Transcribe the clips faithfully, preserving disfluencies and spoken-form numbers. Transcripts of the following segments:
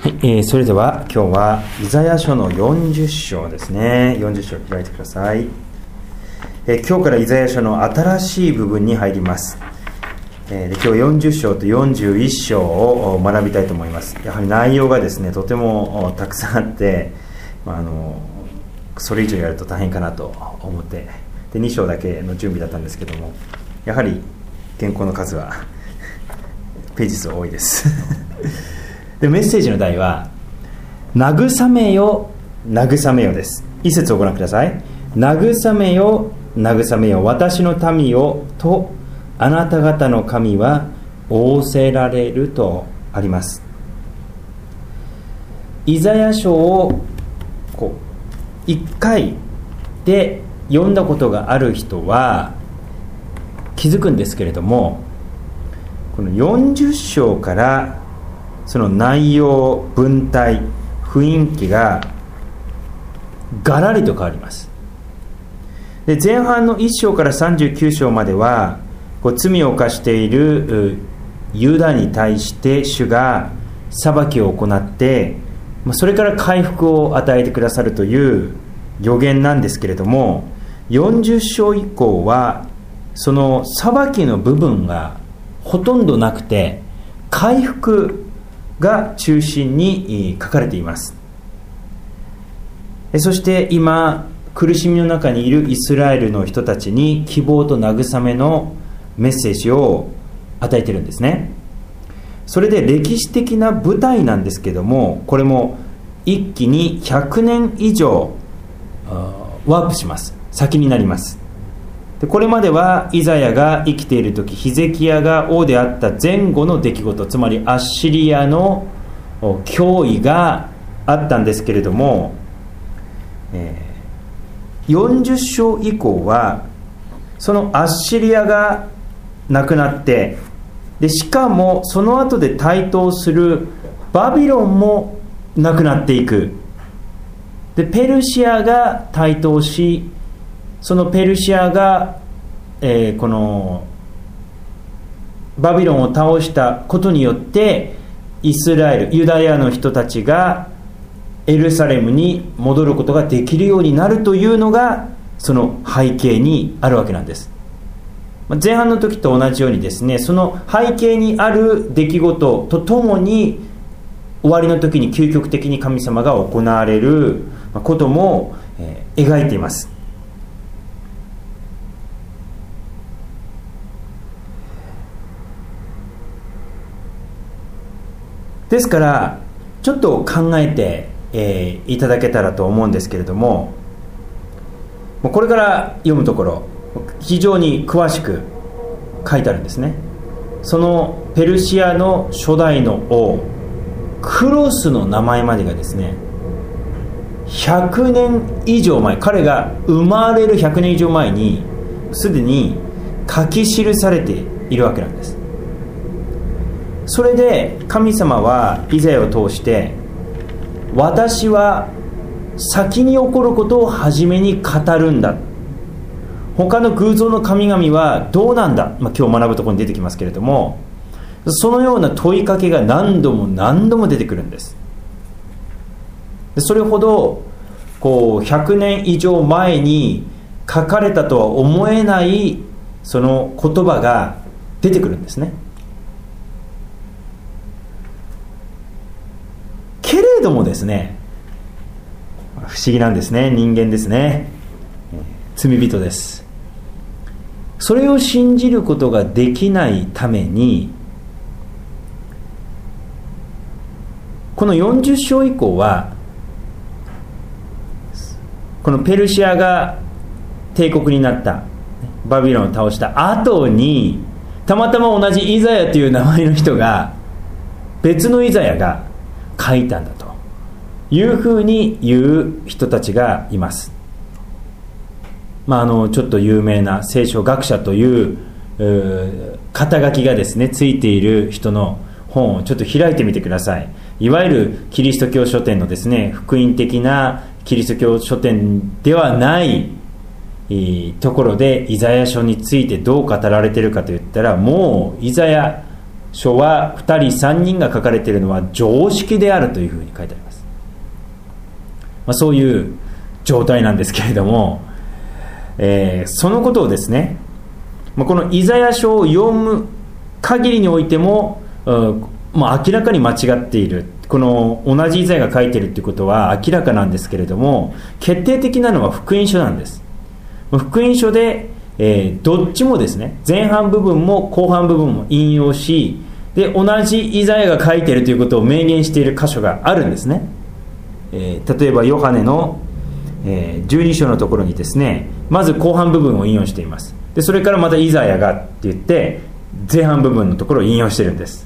はい、えー、それでは今日はイザヤ書のよんじゅっ章ですね。よんじゅっ章開いてください。えー、今日からイザヤ書の新しい部分に入ります。えー、で今日よんじゅっ章とよんじゅういっ章を学びたいと思います。やはり内容がですねとてもたくさんあって、まあ、あのそれ以上やると大変かなと思ってでに章だけの準備だったんですけども、やはり原稿の数はページ数多いですでメッセージの題は慰めよ慰めよです。一節をご覧ください。慰めよ慰めよ私の民よとあなた方の神は仰せられるとあります。イザヤ書をこういっかいで読んだことがある人は気づくんですけれども、このよんじゅっ章からその内容、文体、雰囲気がガラリと変わります。で前半のいっ章からさんじゅうきゅう章まではこう罪を犯しているユダに対して主が裁きを行って、それから回復を与えてくださるという予言なんですけれども、よんじゅっ章以降はその裁きの部分がほとんどなくて回復が中心に書かれています。そして今苦しみの中にいるイスラエルの人たちに希望と慰めのメッセージを与えているんですね。それで歴史的な舞台なんですけども、これも一気にひゃくねん以上ワープします。先になります。でこれまではイザヤが生きている時、ヒゼキヤが王であった前後の出来事、つまりアッシリアの脅威があったんですけれども、えー、よんじゅっ章以降はそのアッシリアがなくなって、でしかもその後で台頭するバビロンもなくなっていく。でペルシアが台頭し、そのペルシアが、えー、このバビロンを倒したことによってイスラエル、ユダヤの人たちがエルサレムに戻ることができるようになるというのがその背景にあるわけなんです。前半の時と同じようにですね、その背景にある出来事とともに終わりの時に究極的に神様が行われることも、えー、描いています。ですからちょっと考えて、えー、いただけたらと思うんですけれども、これから読むところ非常に詳しく書いてあるんですね。そのペルシアの初代の王クロスの名前までがですねひゃくねん以上前、彼が生まれるひゃくねん以上前にすでに書き記されているわけなんです。それで神様はイザヤを通して、私は先に起こることを初めに語るんだ、他の偶像の神々はどうなんだ、まあ、今日学ぶところに出てきますけれども、そのような問いかけが何度も何度も出てくるんです。それほどこうひゃくねん以上前に書かれたとは思えないその言葉が出てくるんですね。けれどもですね、不思議なんですね。人間ですね、罪人です。それを信じることができないために、このよんじゅっ章以降はこのペルシアが帝国になった、バビロンを倒した後にたまたま同じイザヤという名前の人が、別のイザヤが書いたんだというふうに言う人たちがいます。まあ、あのちょっと有名な聖書学者という、う肩書きがですねついている人の本をちょっと開いてみてください。いわゆるキリスト教書店のですね福音的なキリスト教書店ではないところでイザヤ書についてどう語られているかといったら、もうイザヤ書はふたりさんにんが書かれているのは常識であるというふうに書いてあります。まあ、そういう状態なんですけれども、えー、そのことをですね、まあ、このイザヤ書を読む限りにおいても、うんまあ、明らかに間違っている、この同じイザヤが書いているということは明らかなんですけれども、決定的なのは福音書なんです。福音書で、えー、どっちもですね、前半部分も後半部分も引用し、で同じイザヤが書いているということを明言している箇所があるんですね。えー、例えばヨハネの、えー、じゅうに章のところにですね、まず後半部分を引用しています。でそれからまたイザヤがって言って前半部分のところを引用しているんです。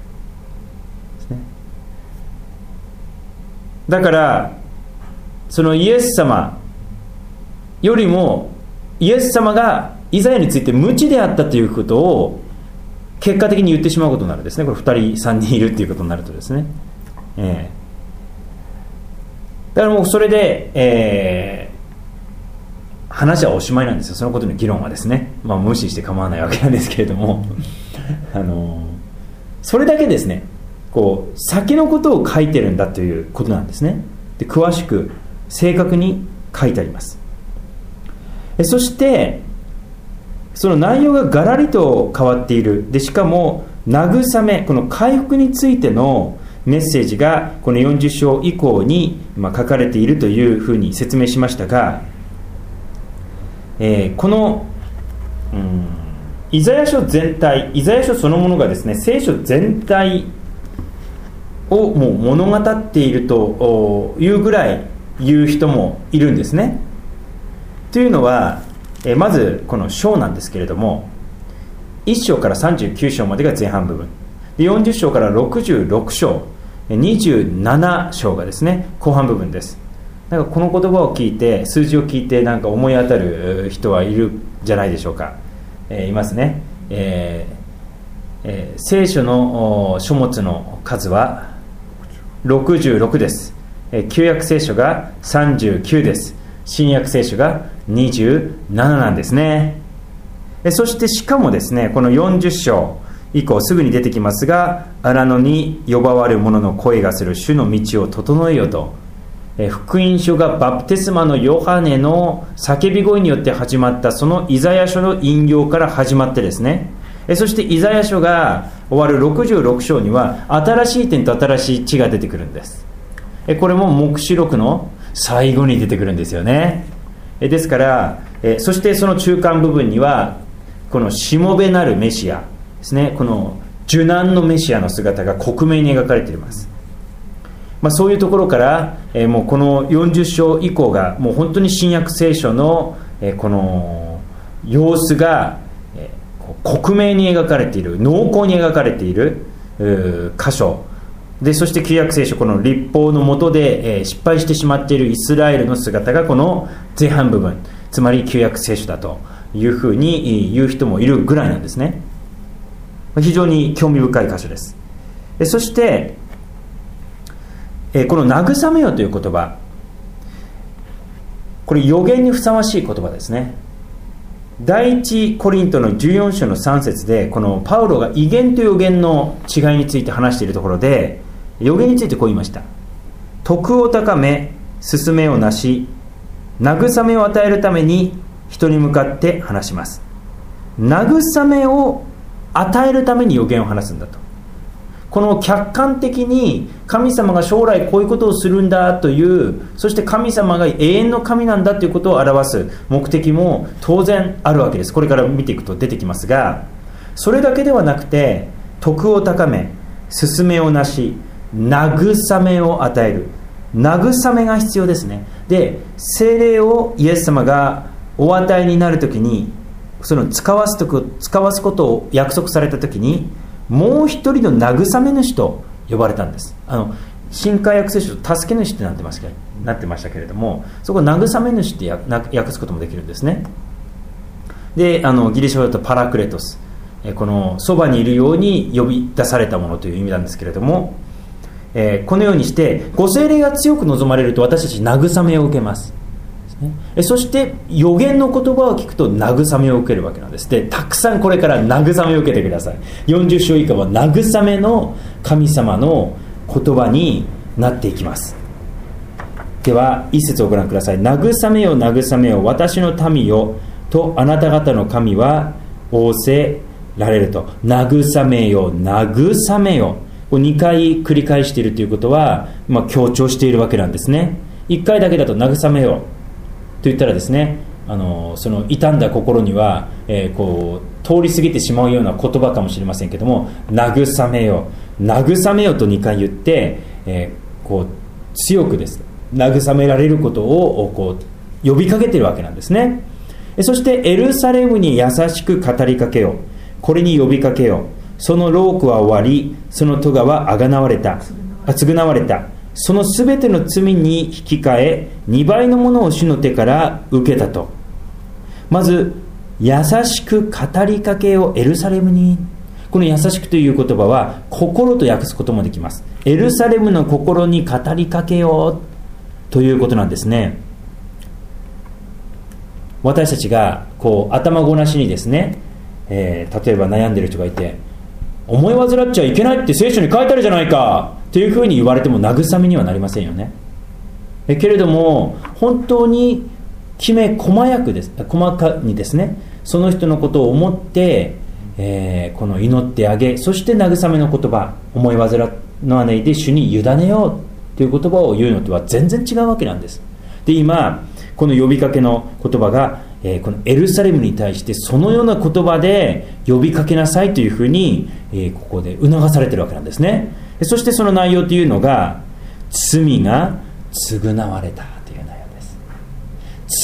だからそのイエス様よりもイエス様がイザヤについて無知であったということを結果的に言ってしまうことになるんですね。これふたりさんにんいるということになるとですね、えー、だからもうそれで、えー、話はおしまいなんですよ。そのことの議論はですね、まあ、無視して構わないわけなんですけれどもあのそれだけですね、こう先のことを書いてるんだということなんですね。で詳しく正確に書いてあります。そしてその内容がガラリと変わっている。でしかも慰め、この回復についてのメッセージがこのよんじゅう章以降に書かれているというふうに説明しましたが、えー、この、うん、イザヤ書全体、イザヤ書そのものがですね、聖書全体をもう物語っているというぐらい言う人もいるんですね。というのは、えまずこの章なんですけれども、いっ章からさんじゅうきゅう章までが前半部分で、よんじゅう章からろくじゅうろく章、にじゅうなな章がですね後半部分です。なんかこの言葉を聞いて、数字を聞いてなんか思い当たる人はいるんじゃないでしょうか。えー、いますね。えーえー、聖書の書物の数はろくじゅうろくです。えー、旧約聖書がさんじゅうきゅうです。新約聖書がにじゅうなななんですね。えー、そしてしかもですね、このよんじゅう章以降すぐに出てきますが、荒野に呼ばわる者の声がする主の道を整えよと、えー、福音書がバプテスマのヨハネの叫び声によって始まったそのイザヤ書の引用から始まってですね、えー、そしてイザヤ書が終わるろくじゅうろく章には新しい点と新しい地が出てくるんです。えー、これも黙示録の最後に出てくるんですよね。えー、ですから、えー、そしてその中間部分にはこのしもべなるメシアですね、この受難のメシアの姿が克明に描かれています。まあ、そういうところから、えー、もうこのよんじゅう章以降がもう本当に新約聖書の、えー、この様子が、えー、克明に描かれている、濃厚に描かれている箇所で、そして旧約聖書、この律法の下で、えー、失敗してしまっているイスラエルの姿がこの前半部分、つまり旧約聖書だというふうに言う人もいるぐらいなんですね。非常に興味深い箇所です。そしてこの慰めよという言葉、これ預言にふさわしい言葉ですね。第一コリントのじゅうよん章のさん節で、このパウロが異言と預言の違いについて話しているところで、預言についてこう言いました。徳を高め、勧めをなし、慰めを与えるために人に向かって話します。慰めを与えるために預言を話すんだと。この客観的に神様が将来こういうことをするんだという、そして神様が永遠の神なんだということを表す目的も当然あるわけです。これから見ていくと出てきますが、それだけではなくて、徳を高め、勧めをなし、慰めを与える、慰めが必要ですね。で、聖霊をイエス様がお与えになるときに、その使わすとく使わすことを約束されたときに、もう一人の慰め主と呼ばれたんです。あの新海約聖書と助け主ってなってますけど、なってましたけれども、そこを慰め主って訳すこともできるんですね。で、あのギリシャ語だとパラクレトス、このそばにいるように呼び出されたものという意味なんですけれども、えー、このようにしてご聖霊が強く望まれると私たち慰めを受けます。 ね、そして預言の言葉を聞くと慰めを受けるわけなんです。でたくさんこれから慰めを受けてください。よんじゅっ章以下は慰めの神様の言葉になっていきます。では一節をご覧ください。慰めよ慰めよ私の民よとあなた方の神は仰せられると。慰めよ慰めよ、にかい繰り返しているということは、まあ、強調しているわけなんですね。いっかいだけだと慰めよと言ったらですね、あのその傷んだ心には、えー、こう通り過ぎてしまうような言葉かもしれませんけども、慰めよ慰めよとにかい言って、えー、こう強くです慰められることをこう呼びかけているわけなんですね。そしてエルサレムに優しく語りかけよ、これに呼びかけよ、その労苦は終わり、その咎はあがなわれた、あ償われた、そのすべての罪に引き換えにばいのものを主の手から受けたと。まず優しく語りかけよエルサレムに。この優しくという言葉は心と訳すこともできます。エルサレムの心に語りかけよということなんですね。私たちがこう頭ごなしにですね、えー、例えば悩んでる人がいて、思い煩っちゃいけないって聖書に書いてあるじゃないかというふうに言われても慰めにはなりませんよね。えけれども本当にきめ細やくです細かにですね、その人のことを思って、えー、この祈ってあげ、そして慰めの言葉、思い煩わないで主に委ねようという言葉を言うのとは全然違うわけなんです。で今この呼びかけの言葉が、えー、このエルサレムに対してそのような言葉で呼びかけなさいというふうに、えー、ここで促されているわけなんですね。そしてその内容というのが罪が償われたという内容です。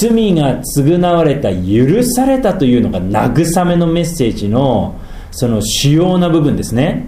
罪が償われた、許されたというのが慰めのメッセージのその主要な部分ですね。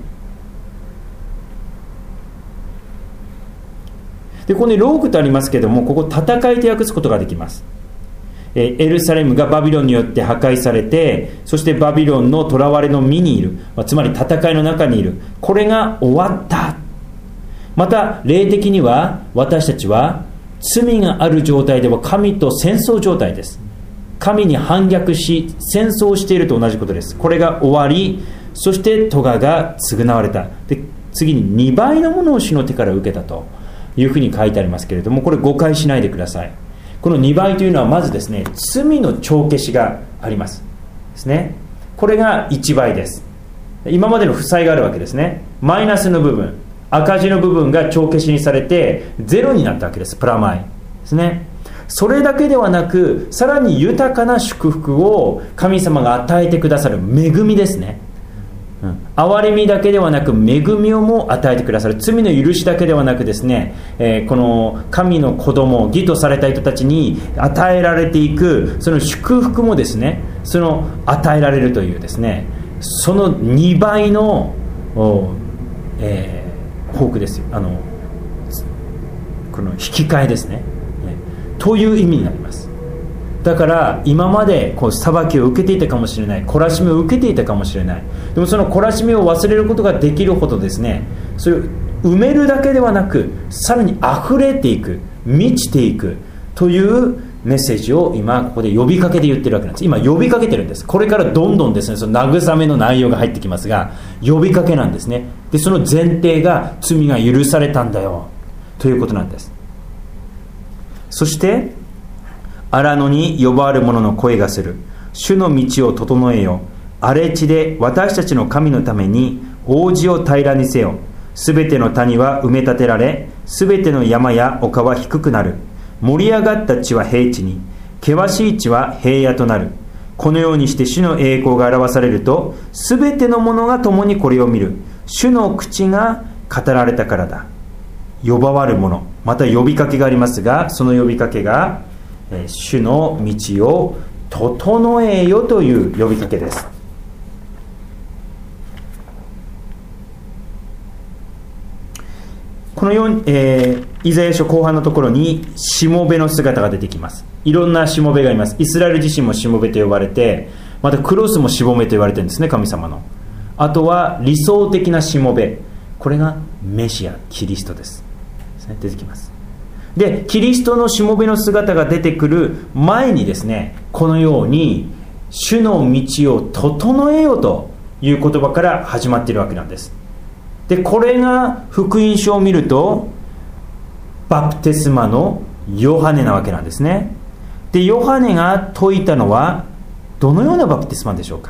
でここに労苦とありますけれども、ここ戦いと訳すことができます。エルサレムがバビロンによって破壊されて、そしてバビロンの囚われの身にいる、つまり戦いの中にいる、これが終わった。また霊的には私たちは罪がある状態では神と戦争状態です。神に反逆し戦争していると同じことです。これが終わり、そして咎が償われた。で次ににばいのものを主の手から受けたというふうに書いてありますけれども、これ誤解しないでください。このにばいというのはまずですね、罪の帳消しがありますですね。これがいちばいです。今までの負債があるわけですね。マイナスの部分、赤字の部分が帳消しにされてゼロになったわけです。プラマイですね。それだけではなく、さらに豊かな祝福を神様が与えてくださる恵みですね。うん、憐れみだけではなく恵みをも与えてくださる。罪の許しだけではなくですね、えー、この神の子供、義とされた人たちに与えられていくその祝福もですね、その与えられるというですね、そのにばいの、えー、報復ですよ。あのこの引き換えですね、えー、という意味になります。だから今までこう裁きを受けていたかもしれない、懲らしめを受けていたかもしれない。でもその懲らしめを忘れることができるほどですね、それを埋めるだけではなく、さらに溢れていく、満ちていくというメッセージを今ここで呼びかけで言ってるわけなんです。今呼びかけてるんです。これからどんどんですね、その慰めの内容が入ってきますが、呼びかけなんですね。でその前提が罪が許されたんだよということなんです。そして荒野に呼ばわる者の声がする。主の道を整えよ。荒れ地で私たちの神のために王子を平らにせよ。すべての谷は埋め立てられ、すべての山や丘は低くなる。盛り上がった地は平地に、険しい地は平野となる。このようにして主の栄光が表されると、すべての者が共にこれを見る。主の口が語られたからだ。呼ばわる者、また呼びかけがありますが、その呼びかけが主の道を整えよという呼びかけです。このように、えー、イザヤ書後半のところにしもべの姿が出てきます。いろんなしもべがいます。イスラエル自身もしもべと呼ばれて、またクロスもしもべと言われてるんですね、神様の。あとは理想的なしもべ、これがメシア、キリストです。出てきます。 でキリストのしもべの姿が出てくる前にですね、このように主の道を整えようという言葉から始まっているわけなんです。でこれが福音書を見るとバプテスマのヨハネなわけなんですね。でヨハネが説いたのはどのようなバプテスマでしょうか。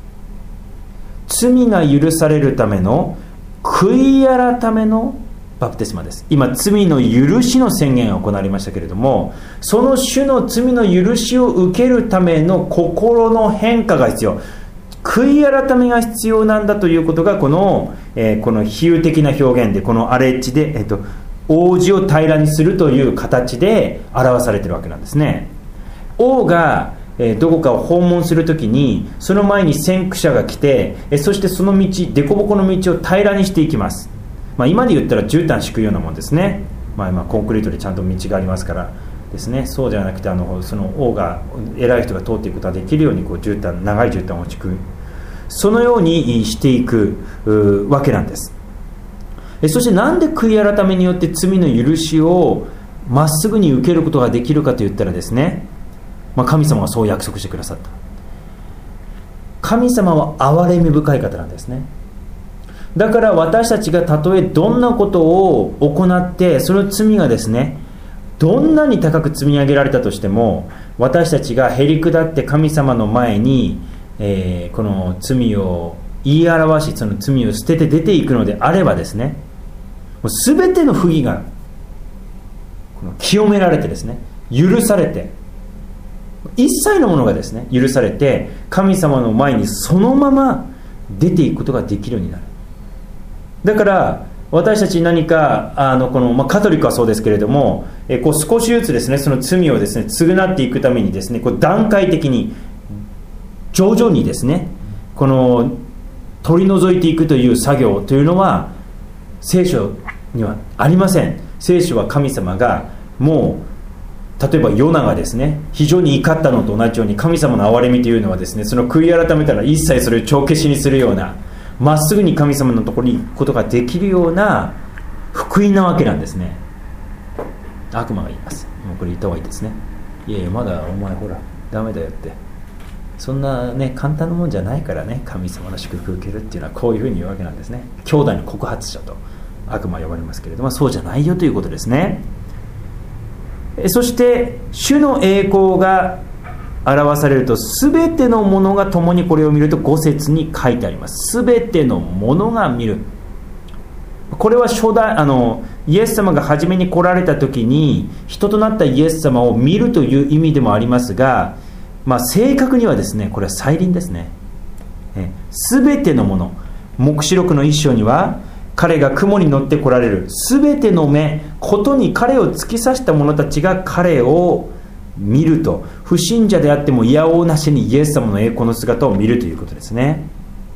罪が許されるための悔い改めのバプテスマです。今罪の許しの宣言が行われましたけれども、その主の罪の許しを受けるための心の変化が必要、悔い改めが必要なんだということがこの、えー、この比喩的な表現で、このアレッジで、えーと、王子を平らにするという形で表されているわけなんですね。王がえー、どこかを訪問するときにその前に先駆者が来て、えー、そしてその道、凸凹の道を平らにしていきます。まあ、今で言ったら絨毯敷くようなもんですね。まあ、今コンクリートでちゃんと道がありますからですね。そうじゃなくてあのその王が偉い人が通っていくことができるようにこう絨毯、長い絨毯を敷く、そのようにしていくわけなんです。えー、そしてなんで悔い改めによって罪の許しをまっすぐに受けることができるかといったらですね、まあ、神様はそう約束してくださった。神様は憐れみ深い方なんですね。だから私たちがたとえどんなことを行ってその罪がですねどんなに高く積み上げられたとしても、私たちがへり下って神様の前に、えー、この罪を言い表し、その罪を捨てて出ていくのであればですね、もう全ての不義がこの清められてですね、許されて、一切のものがですね許されて、神様の前にそのまま出ていくことができるようになる。だから私たち何かあのこの、まあ、カトリックはそうですけれども、えこう少しずつですねその罪をですね償っていくためにですね、こう段階的に徐々にですねこの取り除いていくという作業というのは聖書にはありません。聖書は神様がもう例えばヨナがですね非常に怒ったのと同じように、神様の憐れみというのはですね、その悔い改めたら一切それを帳消しにするような、まっすぐに神様のところに行くことができるような福音なわけなんですね。悪魔が言います。もうこれ言った方がいいですね。いやいやまだお前ほらダメだよって、そんなね簡単なもんじゃないからね、神様の祝福を受けるっていうのはこういうふうに言うわけなんですね。兄弟の告発者と悪魔呼ばれますけれども、そうじゃないよということですね。そして主の栄光が表されると、すべてのものが共に、これを見るとご節に書いてあります。すべてのものが見る。これは初代あのイエス様が初めに来られた時に人となったイエス様を見るという意味でもありますが、まあ、正確にはですねこれは再臨ですね。すべてのもの、黙示録の一章には彼が雲に乗って来られる、すべての目、ことに彼を突き刺した者たちが彼を見ると、不信者であってもいやおうなしにイエス様の栄光の姿を見るということですね。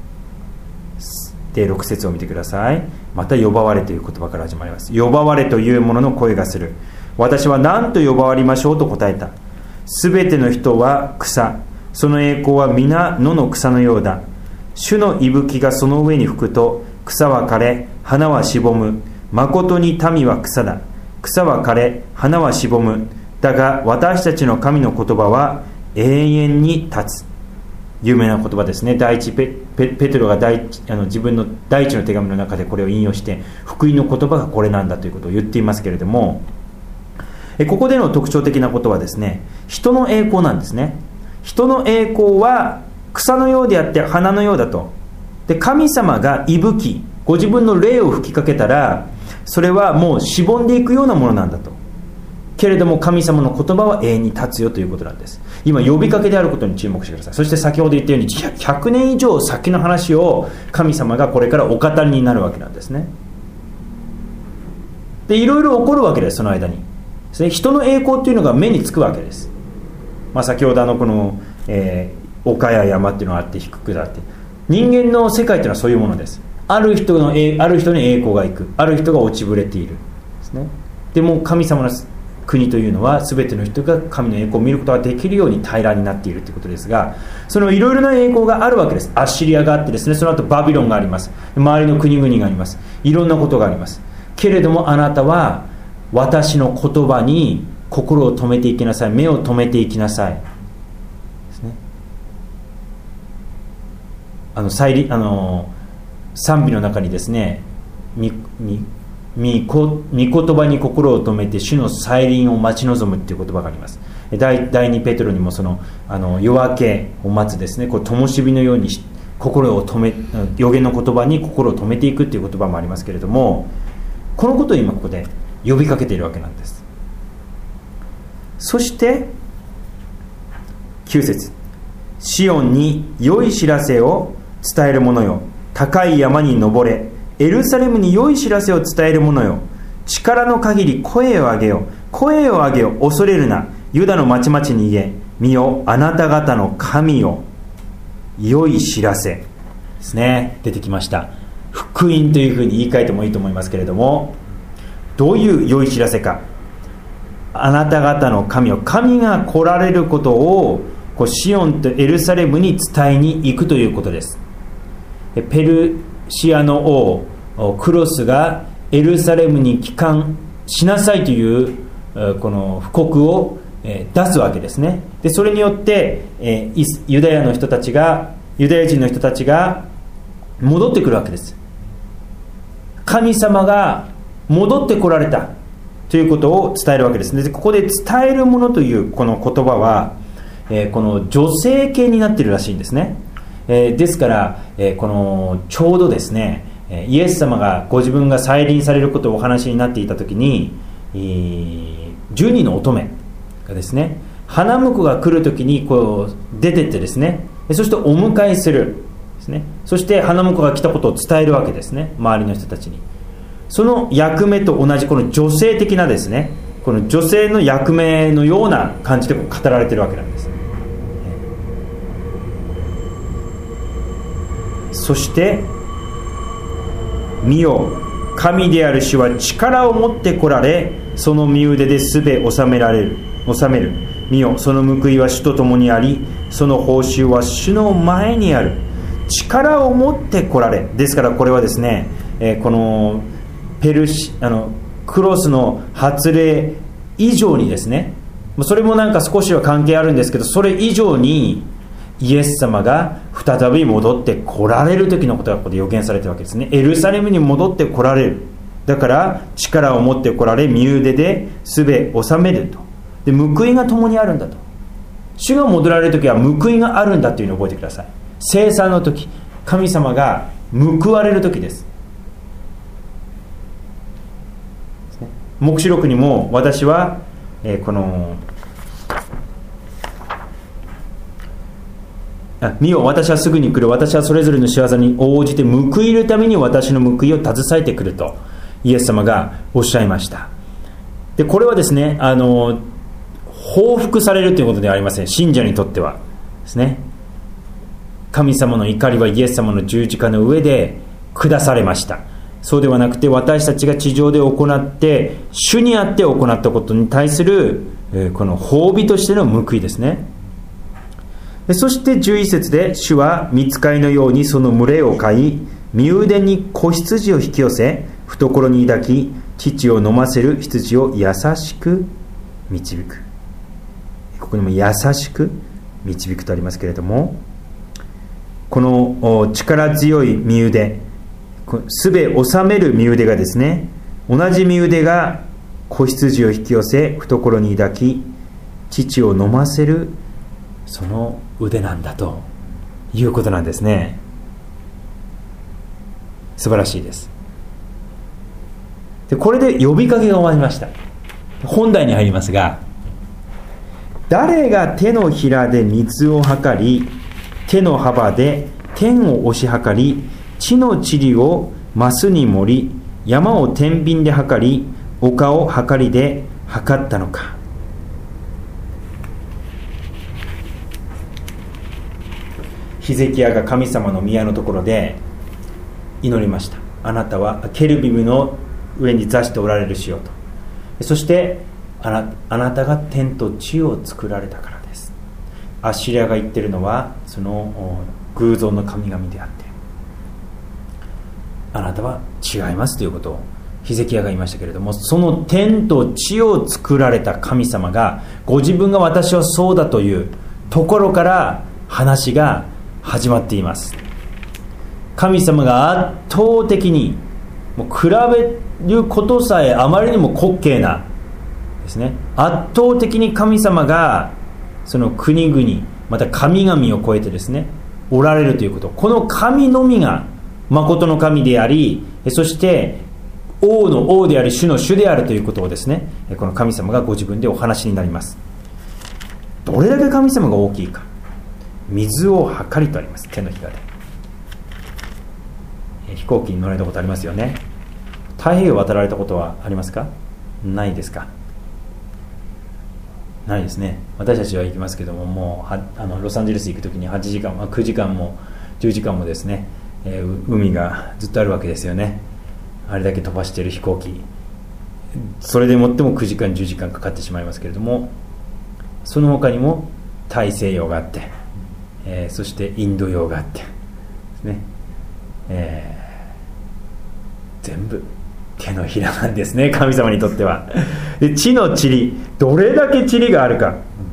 でろく節を見てください。また呼ばわれという言葉から始まります。呼ばわれというものの声がする。私は何と呼ばわりましょうと答えた。すべての人は草、その栄光は皆野の草のようだ。主の息吹がその上に吹くと、草は枯れ、花はしぼむ。まことに民は草だ。草は枯れ、花はしぼむ。だが私たちの神の言葉は永遠に立つ。有名な言葉ですね。第一 ペ, ペ, ペテロが第あの自分の第一の手紙の中でこれを引用して、福音の言葉がこれなんだということを言っていますけれども、えここでの特徴的なことはですね、人の栄光なんですね。人の栄光は草のようであって花のようだと。で神様が息吹、ご自分の霊を吹きかけたら、それはもうしぼんでいくようなものなんだと。けれども神様の言葉は永遠に立つよということなんです。今呼びかけであることに注目してください。そして先ほど言ったようにひゃくねん以上先の話を神様がこれからお語りになるわけなんですね。でいろいろ起こるわけです。その間にですね、人の栄光というのが目につくわけです。まあ、先ほどあのこの、えー、丘や山っていうのがあって低くなって、人間の世界というのはそういうものです。ある人のある人に栄光がいく、ある人が落ちぶれているですね。でも神様の国というのは全ての人が神の栄光を見ることができるように平らになっているということですが、そのいろいろな栄光があるわけです。アッシリアがあってですね、その後バビロンがあります。周りの国々があります。いろんなことがあります。けれどもあなたは私の言葉に心を止めていきなさい、目を止めていきなさいですね。あの再臨あの賛美の中にですね、みみみこ御言葉に心を止めて主の再臨を待ち望むっていう言葉があります。第, 第二ペテロにもその、あの夜明けを待つですね、こう灯火のように心を止め、預言の言葉に心を止めていくっていう言葉もありますけれども、このことを今ここで呼びかけているわけなんです。そしてきゅう節、シオンに良い知らせを伝える者よ、高い山に登れ、エルサレムに良い知らせを伝える者よ、力の限り声を上げよ、声を上げよ、恐れるな、ユダの町々に言え、見よ、あなた方の神よ、良い知らせですね、出てきました。福音というふうに言い換えてもいいと思いますけれども、どういう良い知らせか。あなた方の神よ、神が来られることをこうシオンとエルサレムに伝えに行くということです。ペルシアの王クロスがエルサレムに帰還しなさいというこの布告を出すわけですね。でそれによってユダヤの人たちがユダヤ人の人たちが戻ってくるわけです。神様が戻ってこられたということを伝えるわけですね。でここで伝えるものというこの言葉は、えー、この女性形になっているらしいんですね。えー、ですから、えー、このちょうどですね、イエス様がご自分が再臨されることをお話になっていたときに、えー、じゅうにんの乙女がですね、花婿が来るときにこう出てってですね、そしてお迎えするですね、そして花婿が来たことを伝えるわけですね、周りの人たちに。その役目と同じこの女性的なですね、この女性の役目のような感じでこう語られているわけなんです。そして見よ、神である主は力を持って来られ、その身腕で術収められる収める。見よ、その報いは主と共にあり、その報酬は主の前にある。力を持って来られ、ですからこれはですね、えー、このペルシあのクロスの発令以上にですね、それもなんか少しは関係あるんですけど、それ以上にイエス様が再び戻って来られる時のことがここで予言されているわけですね。エルサレムに戻って来られる。だから力を持って来られ、身腕で術収めると。で報いが共にあるんだと。主が戻られる時は報いがあるんだというのを覚えてください。聖餐の時、神様が報われる時です。黙示録にも私は、えー、このあ見よ、私はすぐに来る。私はそれぞれの仕業に応じて報いるために私の報いを携えてくるとイエス様がおっしゃいました。でこれはですね、あの報復されるということではありません。信者にとってはですね、神様の怒りはイエス様の十字架の上で下されました。そうではなくて、私たちが地上で行って主にあって行ったことに対する、えー、この褒美としての報いですね。そしてじゅういち節で、主は御使いのようにその群れを飼い、身腕に子羊を引き寄せ、懐に抱き、乳を飲ませる羊を優しく導く。ここにも優しく導くとありますけれども、この力強い身腕、すべ収める身腕がですね、同じ身腕が子羊を引き寄せ、懐に抱き、乳を飲ませるその腕なんだということなんですね。素晴らしいです。でこれで呼びかけが終わりました。本題に入りますが、誰が手のひらで水を測り、手の幅で天を押し測り、地の塵をマスに盛り、山を天秤で測り、丘を測りで測ったのか。ヒゼキヤが神様の宮のところで祈りました。あなたはケルビムの上に座しておられる主よと。そしてあ な, あなたが天と地を作られたからです。アッシリアが言っているのはその偶像の神々であって、あなたは違いますということをヒゼキヤが言いましたけれども、その天と地を作られた神様がご自分が私はそうだというところから話が始まっています。神様が圧倒的にもう比べることさえあまりにも滑稽なですね、圧倒的に神様がその国々また神々を超えてですねおられるということ、この神のみが誠の神であり、そして王の王であり主の主であるということをですね、この神様がご自分でお話になります。どれだけ神様が大きいか、水を測りとあります。手のひらで飛行機に乗られたことありますよね。太平洋を渡られたことはありますか？ないですか？ないですね。私たちは行きますけども、もうはあのロサンゼルス行くときにはちじかん、くじかんもじゅうじかんもですね、えー、海がずっとあるわけですよね。あれだけ飛ばしている飛行機、それでもってもくじかんじゅうじかんかかってしまいますけれども、その他にも大西洋があって、えー、そしてインド洋があってですね、えー、全部手のひらなんですね、神様にとっては。で、地の塵、どれだけ塵があるか、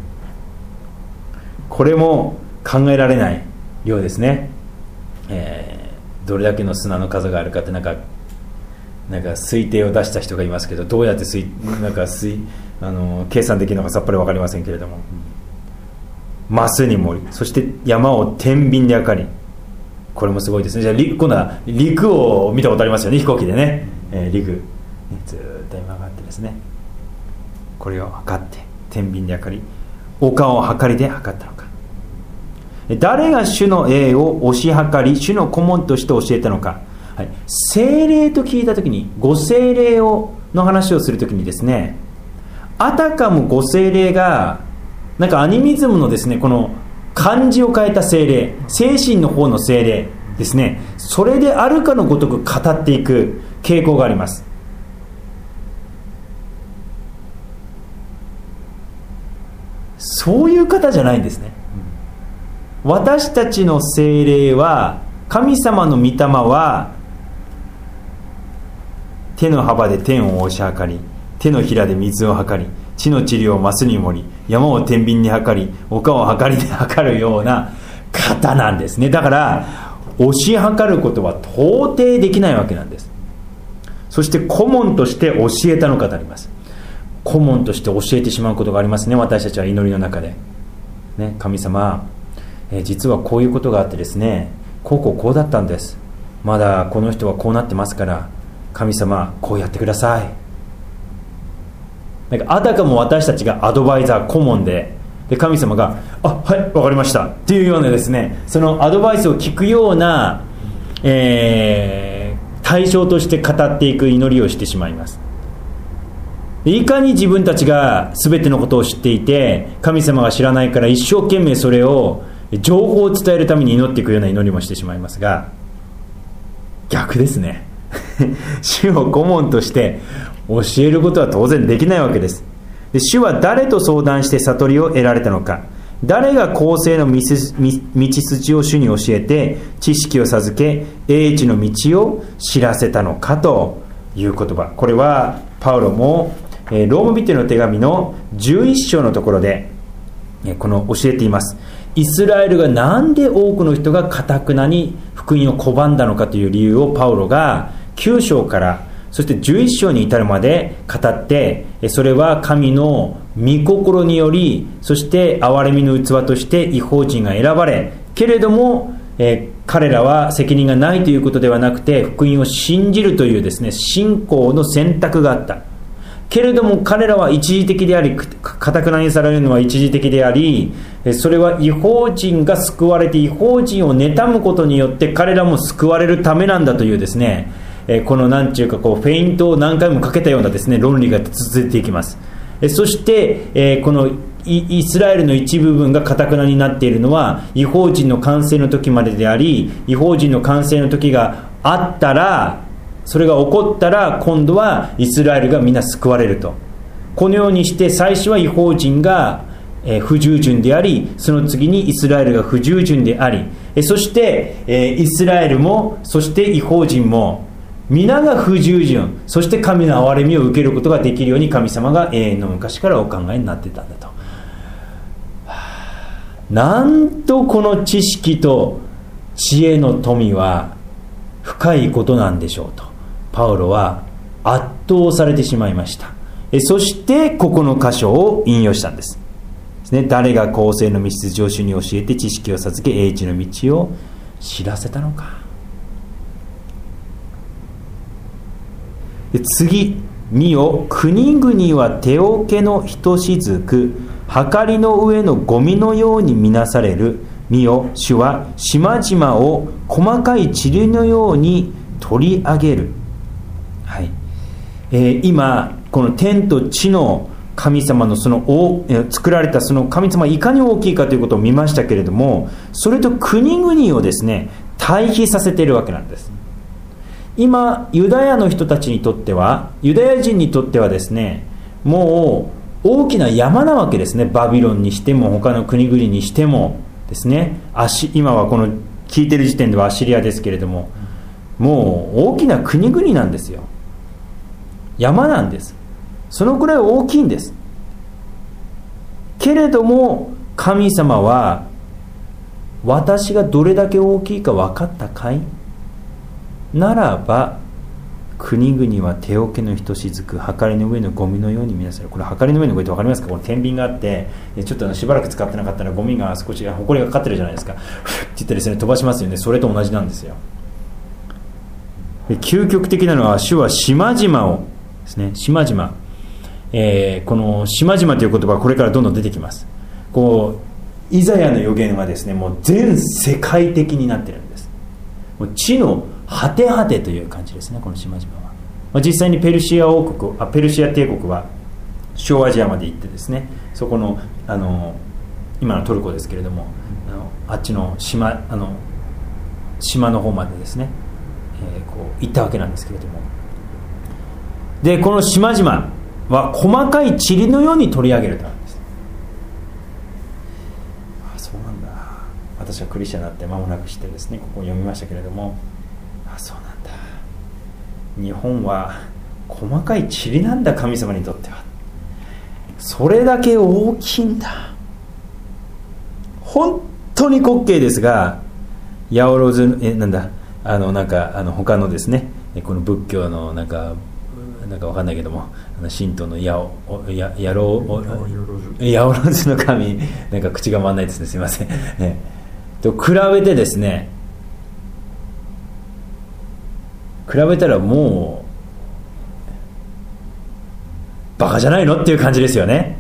これも考えられないようですね。えー、どれだけの砂の数があるかってなんかなんか推定を出した人がいますけど、どうやって推なんか推あの計算できるのかさっぱり分かりませんけれども、マスに盛り、そして山を天秤で測り、これもすごいですね。じゃあ今度は陸を見たことありますよね、飛行機でね、えー、陸、ね、ずーっと今上がってですね、これを測って天秤で測り、丘を測りで測ったのか、誰が主の栄を推し量り主の顧問として教えたのか、はい、聖霊と聞いたときに、ご聖霊をの話をするときにですね、あたかもご聖霊がなんかアニミズムのですね、この漢字を変えた聖霊、精神の方の聖霊ですね、それであるかのごとく語っていく傾向があります。そういう方じゃないんですね。私たちの聖霊は、神様の御霊は手の幅で天を押し量り、手のひらで水を測り、地の塵をマスに盛り、山を天秤に測り、丘を測りで測るような方なんですね。だから押し量ることは到底できないわけなんです。そして顧問として教えたのかとあります。顧問として教えてしまうことがありますね、私たちは祈りの中で、ね、神様、えー、実はこういうことがあってですね、こうこうこうだったんです、まだこの人はこうなってますから、神様こうやってください。なんかあたかも私たちがアドバイザー、顧問で、で神様があはいわかりましたっていうようなですね、そのアドバイスを聞くような、えー、対象として語っていく祈りをしてしまいます。いかに自分たちが全てのことを知っていて、神様が知らないから一生懸命それを情報を伝えるために祈っていくような祈りもしてしまいますが、逆ですね。主を顧問として教えることは当然できないわけです。で、主は誰と相談して悟りを得られたのか、誰が公正の道筋を主に教えて知識を授け英知の道を知らせたのかという言葉、これはパウロもローマ人への手紙のじゅういっ章のところでこの教えています。イスラエルがなんで多くの人が堅くなに福音を拒んだのかという理由をパウロがきゅう章からそしてじゅういっ章に至るまで語って、それは神の御心により、そして憐れみの器として異邦人が選ばれ、けれども、えー、彼らは責任がないということではなくて福音を信じるというですね、信仰の選択があった。けれども彼らは一時的であり、堅くなにされるのは一時的であり、それは異邦人が救われて異邦人を妬むことによって彼らも救われるためなんだというですね、このなんちゅうかこうフェイントを何回もかけたようなですね論理が続いていきます。そしてこのイスラエルの一部分が堅くなになっているのは異邦人の完成の時までであり、異邦人の完成の時があったら、それが起こったら今度はイスラエルがみんな救われると。このようにして最初は異邦人が不従順であり、その次にイスラエルが不従順であり、そしてイスラエルもそして異邦人も皆が不従順、そして神の憐れみを受けることができるように神様が永遠の昔からお考えになってたんだと。なんとこの知識と知恵の富は深いことなんでしょうと、パウロは圧倒されてしまいました。えそしてここの箇所を引用したんです。ですね、誰が公正の道筋を主に教えて知識を授け英知の道を知らせたのか。で次、見よ、国々は手桶のひとしずく、はかりの上のゴミのように見なされる。見よ、主は島々を細かい塵のように取り上げる。はい、えー、今この天と地の神様のそのお作られたその神様いかに大きいかということを見ましたけれども、それと国々をですね対比させているわけなんです。今ユダヤの人たちにとっては、ユダヤ人にとってはですね、もう大きな山なわけですね。バビロンにしても他の国々にしてもですね、アシ今はこの聞いてる時点ではアシリアですけれども、もう大きな国々なんですよ。山なんです。そのくらい大きいんです。けれども神様は、私がどれだけ大きいか分かったかい？ならば国々は手桶のひとしずく、はかりの上のゴミのように見なされる。これはかりの上のゴミって分かりますか？この天秤があって、ちょっとしばらく使ってなかったらゴミが少しほこりがかかってるじゃないですか。って言ってですね飛ばしますよね。それと同じなんですよ。で究極的なのは、主は島々をですね、島々、えー、この島々という言葉はこれからどんどん出てきます。こうイザヤの予言はですね、もう全世界的になってるんです。もう地の果て果てという感じですね、この島々は。まあ、実際にペルシア王国あペルシア帝国は小アジアまで行ってですね、そこのあの今のトルコですけれども、あのあっちの島あの島の方までですね、えー、こう行ったわけなんですけれども、でこの島々は細かい塵のように取り上げるとあるんです。あ、そうなんだ。私はクリスチャンになって間もなくしてですね、ここを読みましたけれども、あ、そうなんだ。日本は細かい塵なんだ、神様にとっては。それだけ大きいんだ。本当に滑稽ですが、八百万えなんだあのなんかあの他のですね、この仏教のなんかなんかわかんないけども、神道のやおややろうやおろずの神、なんか口が回らないですね、すいません、ね、と比べてですね、比べたらもうバカじゃないのっていう感じですよね。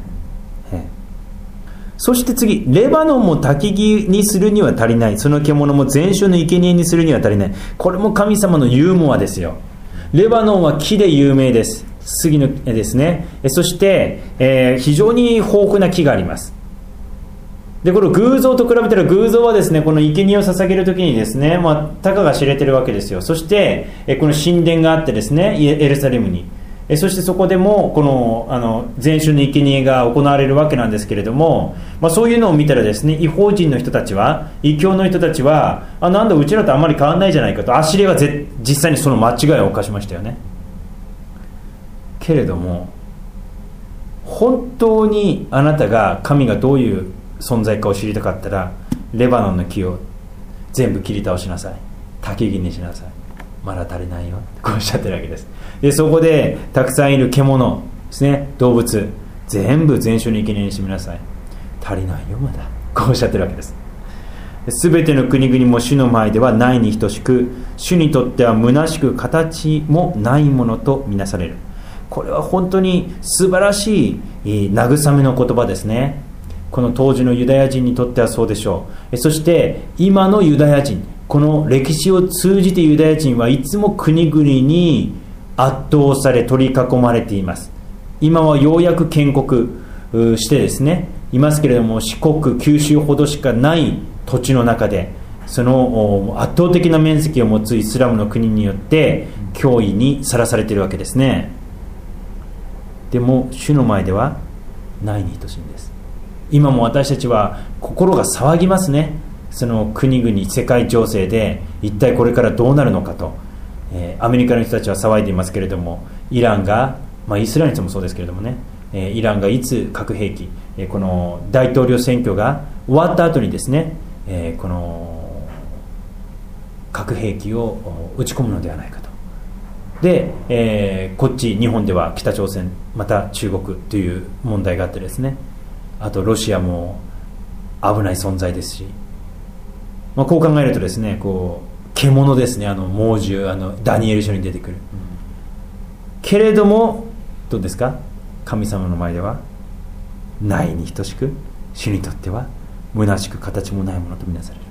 そして次、レバノンも焚き木にするには足りない、その獣も全焼の生贄にするには足りない。これも神様のユーモアですよ。レバノンは木で有名です。杉のですね。そして、えー、非常に豊富な木があります。でこの偶像と比べたら、偶像はですね、この生贄を捧げるときにですね、まあ、たかが知れてるわけですよ。そして、えこの神殿があってですね、エルサレムに、えそしてそこでもこのあの全種の生贄が行われるわけなんですけれども、まあ、そういうのを見たらですね、異邦人の人たちは、異教の人たちは、あ、なんだうちらとあんまり変わんないじゃないかと、アシリはぜ実際にその間違いを犯しましたよね。けれども本当にあなたが神がどういう存在かを知りたかったら、レバノンの木を全部切り倒しなさい、焚き木にしなさい、まだ足りないよ、こうおっしゃってるわけです。でそこでたくさんいる獣ですね、動物全部全焼の生贄にしてみなさい、足りないよまだ、こうおっしゃってるわけです。すべての国々も主の前ではないに等しく、主にとっては虚しく形もないものとみなされる。これは本当に素晴らしい、えー、慰めの言葉ですね。この当時のユダヤ人にとってはそうでしょう。そして今のユダヤ人、この歴史を通じてユダヤ人はいつも国々に圧倒され取り囲まれています。今はようやく建国してですねいますけれども、四国九州ほどしかない土地の中で、その圧倒的な面積を持つイスラムの国によって脅威にさらされているわけですね。でも主の前ではないに等しいんです。今も私たちは心が騒ぎますね。その国々世界情勢で一体これからどうなるのかと、 えー、アメリカの人たちは騒いでいますけれども、イランが、まあ、イスラエルにもそうですけれどもね、えー、イランがいつ核兵器、えー、この大統領選挙が終わった後にですね、えー、この核兵器を撃ち込むのではないかと。で、えー、こっち日本では北朝鮮、また中国という問題があってですね、あとロシアも危ない存在ですし、まあ、こう考えるとですね、こう獣ですね、あの猛獣、あのダニエル書に出てくる、うん、けれどもどうですか、神様の前ではないに等しく、主にとっては虚しく形もないものとみなされる。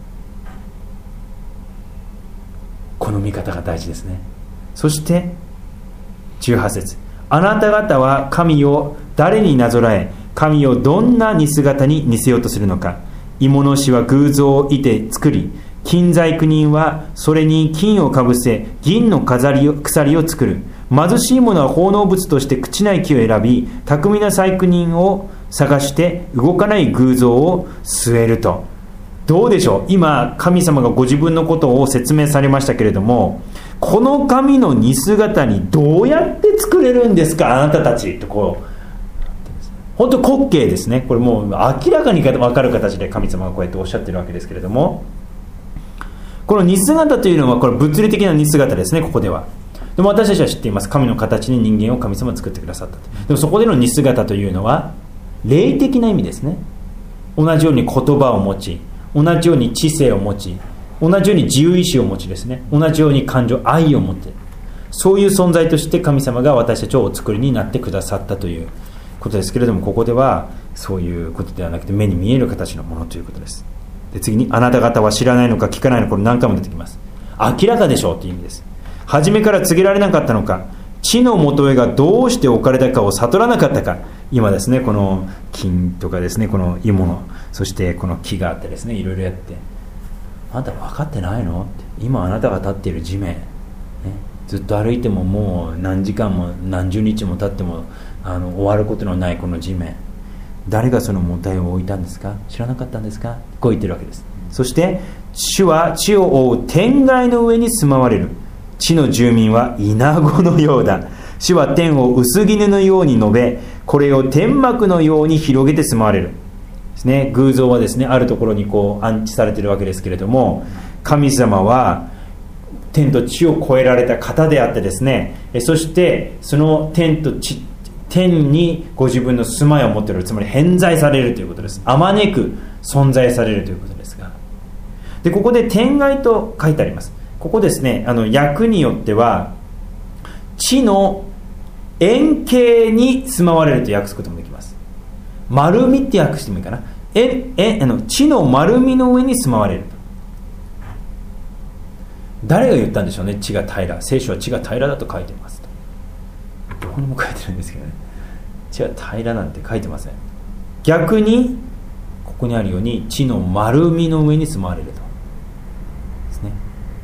この見方が大事ですね。そしてじゅうはち節、あなた方は神を誰になぞらえ、神をどんな似姿に似せようとするのか。芋の師は偶像をいて作り、金細工人はそれに金をかぶせ、銀の飾りを鎖を作る。貧しい者は奉納物として朽ちない木を選び、巧みな細工人を探して動かない偶像を据えると。どうでしょう、今神様がご自分のことを説明されましたけれども、この神の似姿にどうやって作れるんですか、あなたたちと、こう本当滑稽ですね。これもう明らかに分かる形で神様がこうやっておっしゃってるわけですけれども、この似姿というのはこれ物理的な似姿ですね。ここではでも私たちは知っています。神の形に人間を神様が作ってくださったと。でもそこでの似姿というのは霊的な意味ですね。同じように言葉を持ち、同じように知性を持ち、同じように自由意志を持ちですね、同じように感情、愛を持って、そういう存在として神様が私たちをお作りになってくださったということですけれども、ここではそういうことではなくて目に見える形のものということです。で次に、あなた方は知らないのか聞かないのか、これ何回も出てきます。明らかでしょうという意味です。初めから告げられなかったのか、地の元へがどうして置かれたかを悟らなかったか。今ですね、この金とかですね、この芋の、そしてこの木があってですね、いろいろやって、あなた分かってないのって、今あなたが立っている地面、ね、ずっと歩いてももう何時間も何十日も経ってもあの終わることのないこの地面、誰がそのもたいを置いたんですか、知らなかったんですか、こう言ってるわけです。そして主は地を覆う天蓋の上に住まわれる。地の住民はイナゴのようだ。主は天を薄絹のように述べ、これを天幕のように広げて住まわれるですね。偶像はですね、あるところにこう安置されているわけですけれども、神様は天と地を超えられた方であってですね、そしてその天と地、天にご自分の住まいを持っている、つまり偏在されるということです。あまねく存在されるということですが、でここで天蓋と書いてあります。ここですね、あの訳によっては地の円形に住まわれると訳すこともできます。丸みって訳してもいいかな。ええあの地の丸みの上に住まわれると。誰が言ったんでしょうね。地が平ら、聖書は地が平らだと書いていますと。どこにも書いてるんですけどね、地は平らなんて書いてません。逆にここにあるように地の丸みの上に住まわれるとですね。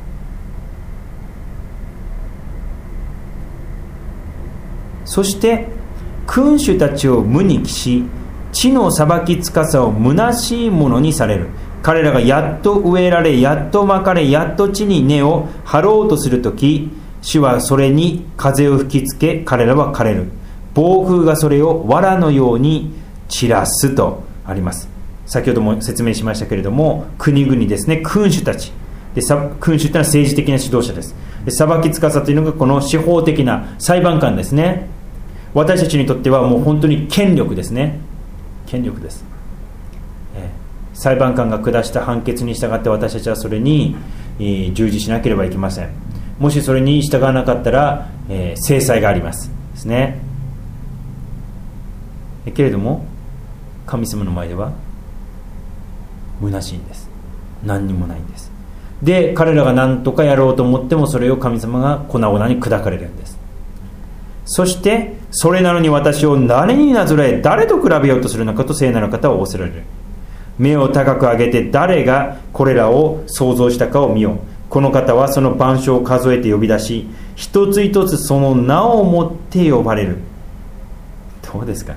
そして君主たちを無に帰し、地の裁き司を虚しいものにされる。彼らがやっと植えられ、やっとまかれ、やっと地に根を張ろうとするとき、主はそれに風を吹きつけ、彼らは枯れる。暴風がそれを藁のように散らすとあります。先ほども説明しましたけれども、国々ですね、君主たちで、君主というのは政治的な指導者です。で裁き司というのがこの司法的な裁判官ですね。私たちにとってはもう本当に権力ですね。権力です、えー、裁判官が下した判決に従って私たちはそれに、えー、従事しなければいけません。もしそれに従わなかったら、えー、制裁がありますですね。けれども神様の前では虚しいんです。何にもないんです。で彼らが何とかやろうと思ってもそれを神様が粉々に砕かれるんです。そしてそれなのに私を誰になぞらえ誰と比べようとするのかと聖なる方は仰せられる。目を高く上げて誰がこれらを創造したかを見よう。この方はその番所を数えて呼び出し、一つ一つその名をもって呼ばれる。どうですか。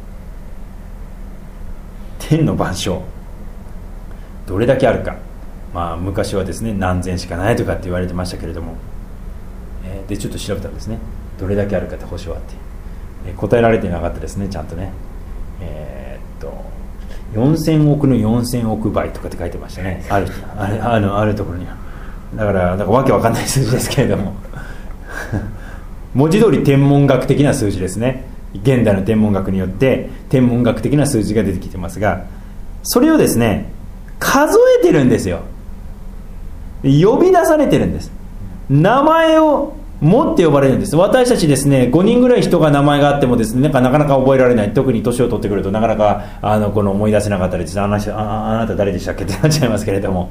天の番所どれだけあるか、 まあ、昔はですね何千しかないとかって言われてましたけれども、えー、でちょっと調べたんですね。どれだけあるかって星はって、えー、答えられてなかったですね。ちゃんとね、えー、っとよんせんおくのよんせんおく倍とかって書いてましたね。あるあれあのあるところにはだからなんかわけわかんない数字ですけれども文字通り天文学的な数字ですね。現代の天文学によって天文学的な数字が出てきてますが、それをですね数えてるんですよ。呼び出されてるんです。名前を持って呼ばれるんです。私たちですねごにんぐらい人が名前があってもですね、なんかなかなか覚えられない。特に年を取ってくるとなかなかあのこの思い出せなかったりですね、あの人 あ, あなた誰でしたっけってなっちゃいますけれども、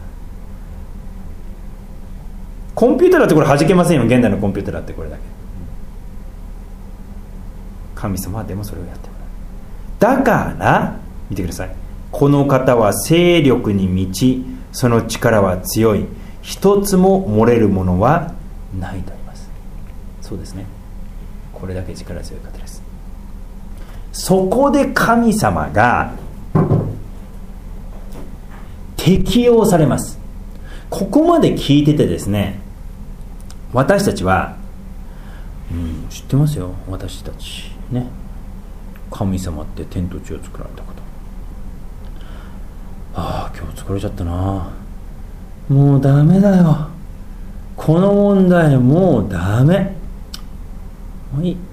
コンピューターだってこれ弾けませんよ。現代のコンピューターだってこれだけ。神様はでもそれをやってもらう。だから見てください。この方は勢力に満ち、その力は強い、一つも漏れるものはないとあります。そうですね、これだけ力強い方です。そこで神様が適用されます。ここまで聞いててですね、私たちは、うん、知ってますよ。私たちね、神様って天と地を作られた方。ああ今日疲れちゃったな、もうダメだよ、この問題もうダメ、もういい、ね、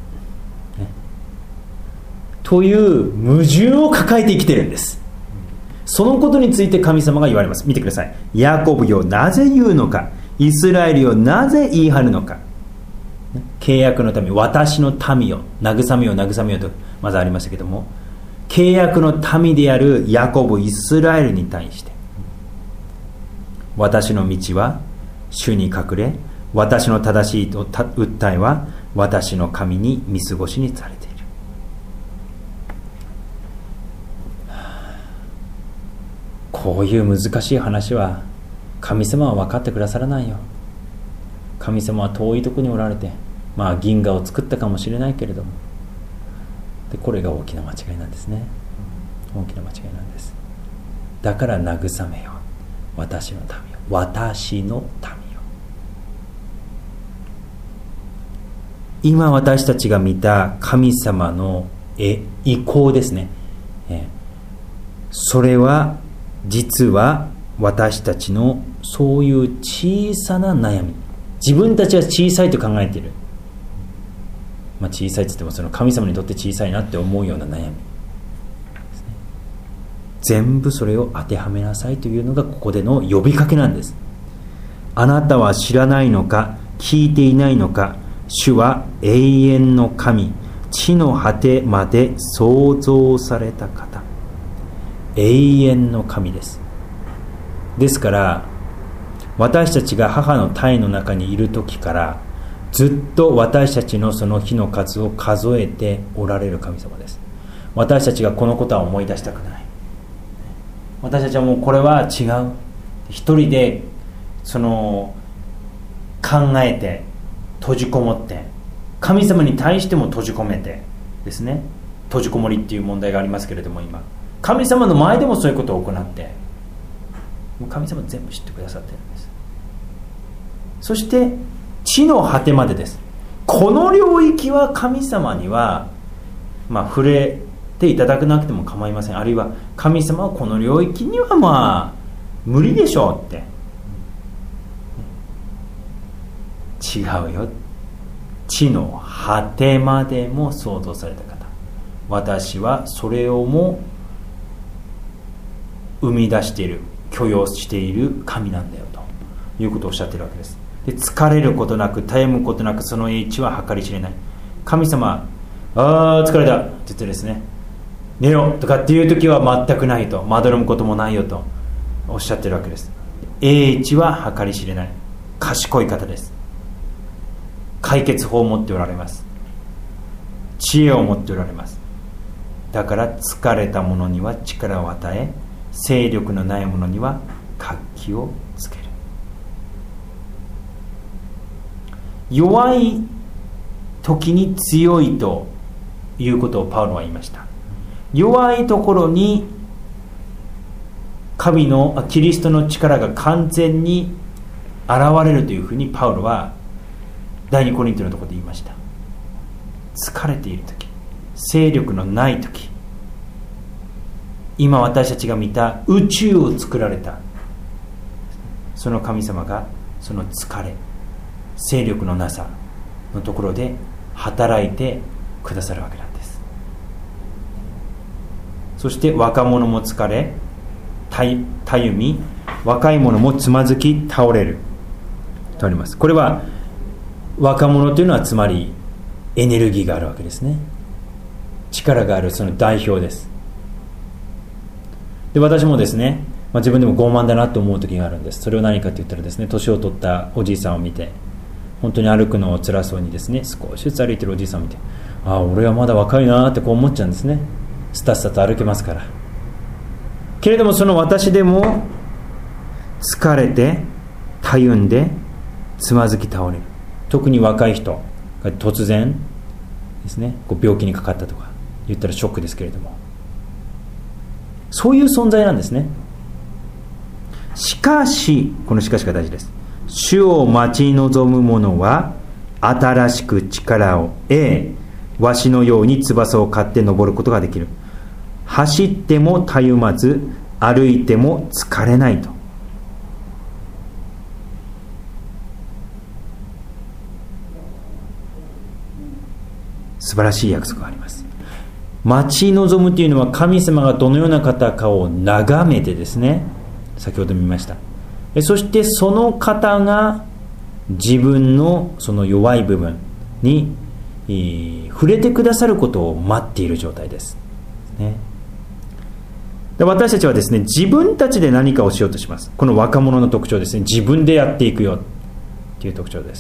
という矛盾を抱えて生きてるんです。そのことについて神様が言われます。見てください。ヤコブよなぜ言うのか、イスラエルよなぜ言い張るのか。契約のため、私の民よ慰めよ慰めよとまずありましたけども、契約の民であるヤコブイスラエルに対して、私の道は主に隠れ、私の正しい訴えは私の神に見過ごしにされている。こういう難しい話は神様は分かってくださらないよ。神様は遠いところにおられて、まあ銀河を作ったかもしれないけれども、でこれが大きな間違いなんですね。大きな間違いなんです。だから慰めよ私の民よ、私の民よ。今私たちが見た神様のえ意向ですね、えそれは実は私たちのそういう小さな悩み、自分たちは小さいと考えている、まあ、小さいといってもその神様にとって小さいなって思うような悩みですね。全部それを当てはめなさいというのがここでの呼びかけなんです。あなたは知らないのか、聞いていないのか、主は永遠の神、地の果てまで創造された方、永遠の神です。ですから私たちが母の胎の中にいる時からずっと私たちのその日の数を数えておられる神様です。私たちがこのことは思い出したくない、私たちはもうこれは違う、一人でその考えて閉じこもって、神様に対しても閉じ込めてですね、閉じこもりっていう問題がありますけれども、今神様の前でもそういうことを行って、神様全部知ってくださっているんです。そして地の果てまでです。この領域は神様には、まあ、触れていただかなくても構いません。あるいは神様はこの領域にはまあ無理でしょうって、違うよ、地の果てまでも創造された方、私はそれをも生み出している、許容している神なんだよということをおっしゃっているわけです。で疲れることなく、絶えむことなく、その英知は計り知れない。神様、あー疲れたって言ってですね、寝ろとかっていう時は全くないと、まどろむこともないよとおっしゃっているわけです。英知は計り知れない、賢い方です。解決法を持っておられます。知恵を持っておられます。だから疲れた者には力を与え、勢力のない者には活気をつける。弱い時に強いということをパウロは言いました。弱いところに神のキリストの力が完全に現れるというふうにパウロは第二コリントのところで言いました。疲れている時、勢力のない時、今私たちが見た宇宙を作られたその神様が、その疲れ、勢力のなさのところで働いてくださるわけなんです。そして若者も疲れたゆみ、若い者もつまずき倒れるとあります。これは若者というのはつまりエネルギーがあるわけですね。力があるその代表です。で、私もですね、まあ、自分でも傲慢だなと思う時があるんです。それは何かと言ったらですね、年を取ったおじいさんを見て、本当に歩くのを辛そうにですね、少しずつ歩いてるおじいさんを見て、ああ俺はまだ若いなってこう思っちゃうんですね。スタスタと歩けますから。けれどもその私でも疲れてたゆんでつまずき倒れる。特に若い人が突然ですね、こう病気にかかったとか言ったらショックですけれども、そういう存在なんですね。しかし、このしかしが大事です。主を待ち望む者は新しく力を得、わしのように翼を刈って登ることができる。走ってもたゆまず、歩いても疲れないと。素晴らしい約束があります。待ち望むというのは、神様がどのような方かを眺めてですね、先ほど見ました。そしてその方が自分のその弱い部分に、えー、触れてくださることを待っている状態です、ね、で私たちはですね、自分たちで何かをしようとします。この若者の特徴ですね。自分でやっていくよという特徴です。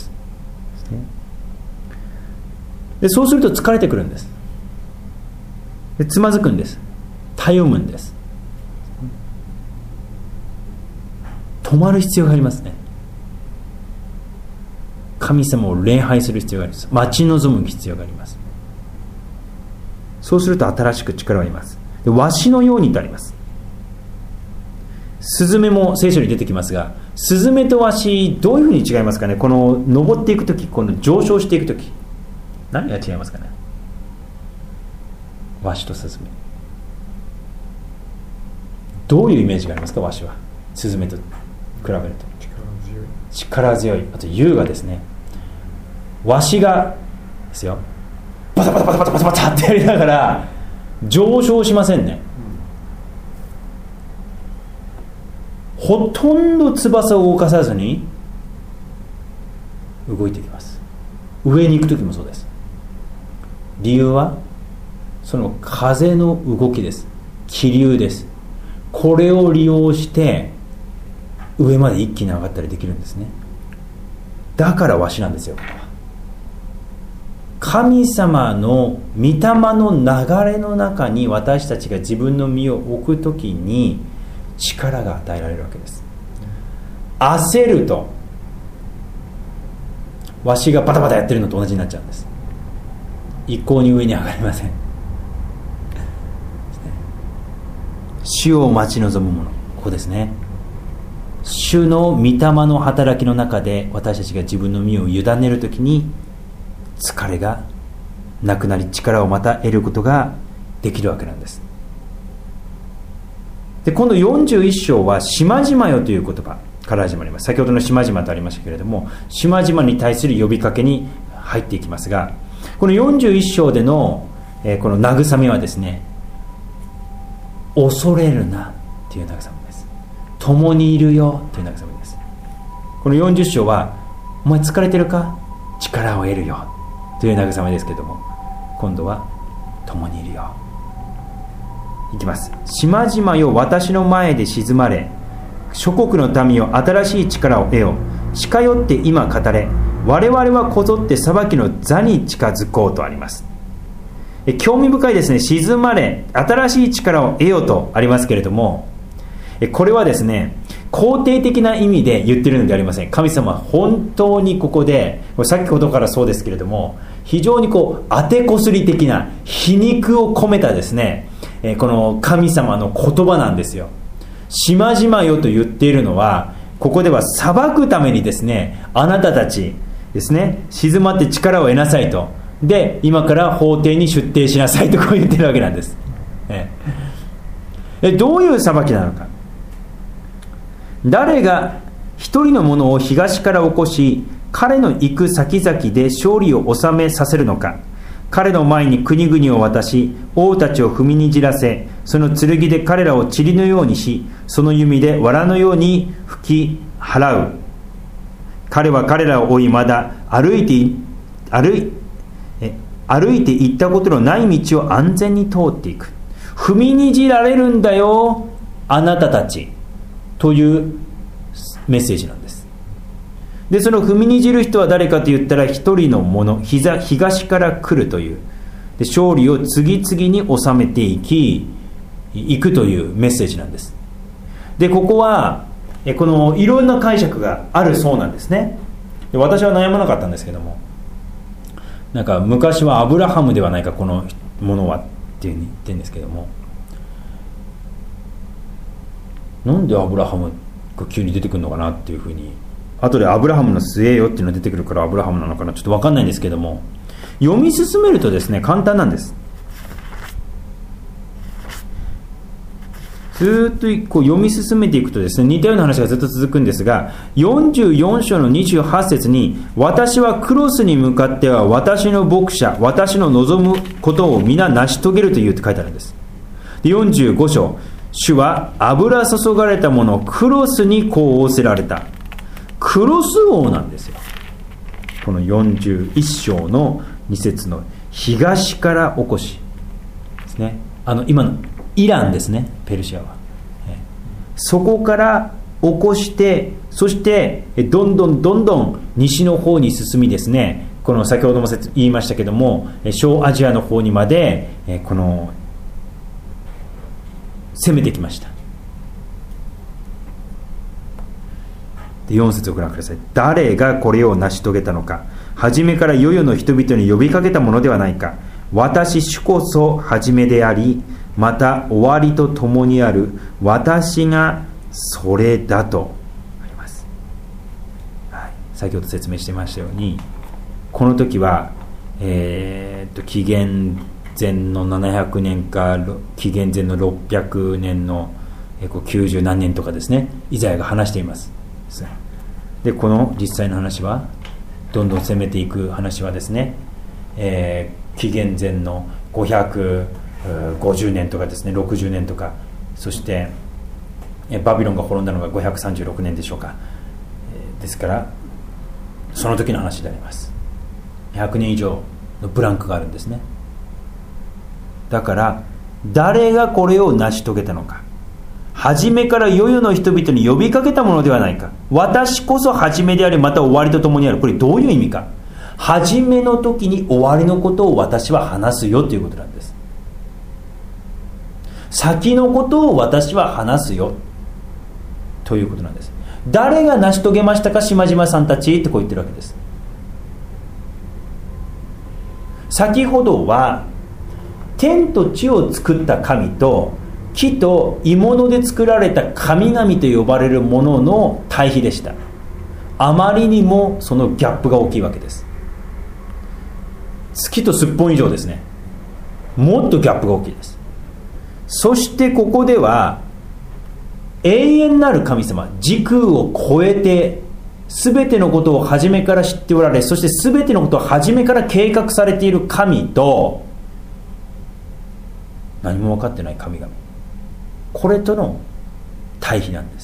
でそうすると疲れてくるんです。でつまずくんです。たゆむんです。止まる必要がありますね。神様を礼拝する必要があります。待ち望む必要があります。そうすると新しく力があります。でわしのようにとあります。スズメも聖書に出てきますが、スズメとわしどういうふうに違いますかね。この登っていくとき、この上昇していくとき、何が違いますかね。わしとスズメ、どういうイメージがありますか。わしはスズメと比べると力強い、あと優雅ですね。わしがですよ、バタバタバタバタバタバタってやりながら上昇しませんね、うん、ほとんど翼を動かさずに動いていきます。上に行くときもそうです。理由はその風の動きです。気流です。これを利用して上まで一気に上がったりできるんですね。だからわしなんですよ。神様の御霊の流れの中に私たちが自分の身を置くときに力が与えられるわけです。焦るとわしがバタバタやってるのと同じになっちゃうんです。一向に上に上がりません。主を待ち望むもの、ここですね。主の御霊の働きの中で私たちが自分の身を委ねるときに疲れがなくなり、力をまた得ることができるわけなんです。で今度よんじゅういっ章は島々よという言葉から始まります。先ほどの島々とありましたけれども、島々に対する呼びかけに入っていきますが、このよんじゅういっ章での、えー、この慰めはですね、恐れるなという慰めです。共にいるよという慰めです。このよんじゅう章は、お前疲れてるか、力を得るよという慰めですけれども、今度は共にいるよ。いきます。島々よ、私の前で静まれ、諸国の民よ、新しい力を得よ。近寄って今語れ、我々はこぞって裁きの座に近づこうとあります。え興味深いですね。静まれ、新しい力を得よとありますけれども、えこれはですね、肯定的な意味で言ってるのではありません。神様は本当にここで、これ先ほどからそうですけれども、非常にこう当てこすり的な皮肉を込めたですね、えこの神様の言葉なんですよ。 島々よと言っているのは、ここでは裁くためにですね、あなたたちですね、静まって力を得なさいと、で今から法廷に出廷しなさいとこう言ってるわけなんです。ええ、どういう裁きなのか。誰が一人の者を東から起こし、彼の行く先々で勝利を収めさせるのか。彼の前に国々を渡し、王たちを踏みにじらせ、その剣で彼らを塵のようにし、その弓で藁のように吹き払う。彼は彼らを追い、まだ歩いて歩いえ歩いて行ったことのない道を安全に通っていく。踏みにじられるんだよ、あなたたちというメッセージなんです。でその踏みにじる人は誰かと言ったら、一人の者、東から来るという、で勝利を次々に収めていきいくというメッセージなんです。でここはえこのいろんな解釈があるそうなんですね。で私は悩まなかったんですけども、なんか昔はアブラハムではないかこのものはっていうふうに言ってるんですけども、なんでアブラハムが急に出てくるのかなっていうふうに、後でアブラハムの末よっていうのが出てくるからアブラハムなのかなちょっと分かんないんですけども、読み進めるとですね簡単なんです。ずっとこう読み進めていくとですね、似たような話がずっと続くんですが、よんじゅうよん章のにじゅうはち節に、私はクロスに向かっては私の牧者、私の望むことを皆成し遂げるというって書いてあるんです。でよんじゅうご章、主は油注がれたものをクロスにこう仰せられた。クロス王なんですよ。このよんじゅういち章のに節の東から起こしですね、あの今のイランですね、ペルシアは。そこから起こして、そしてどんどんどんどん西の方に進みですね、この先ほども言いましたけども、小アジアの方にまでこの攻めてきました。でよん節をご覧ください。誰がこれを成し遂げたのか。初めから世々の人々に呼びかけたものではないか。私主こそ初めであり、また終わりとともにある私がそれだとあります、はい、先ほど説明してましたように、この時は、えー、と紀元前のななひゃくねんか紀元前のろっぴゃくねんのきゅうじゅう何年とかですね、イザヤが話しています。でこの実際の話はどんどん攻めていく話はですね、えー、紀元前のごひゃくごじゅうねんとかですね、ろくじゅうねんとか、そしてバビロンが滅んだのがごひゃくさんじゅうろくねんでしょうか。ですからその時の話であります。ひゃくねん以上のブランクがあるんですね。だから誰がこれを成し遂げたのか。初めから世々の人々に呼びかけたものではないか。私こそ初めであり、また終わりとともにある。これどういう意味か。初めの時に終わりのことを私は話すよということなんです。先のことを私は話すよということなんです。誰が成し遂げましたか、島々さんたちってこう言ってるわけです。先ほどは天と地を作った神と木と鋳物で作られた神々と呼ばれるものの対比でした。あまりにもそのギャップが大きいわけです。月とすっぽん以上ですね。もっとギャップが大きいです。そしてここでは永遠なる神様、時空を超えて全てのことを初めから知っておられ、そして全てのことを初めから計画されている神と何も分かってない神々、これとの対比なんです。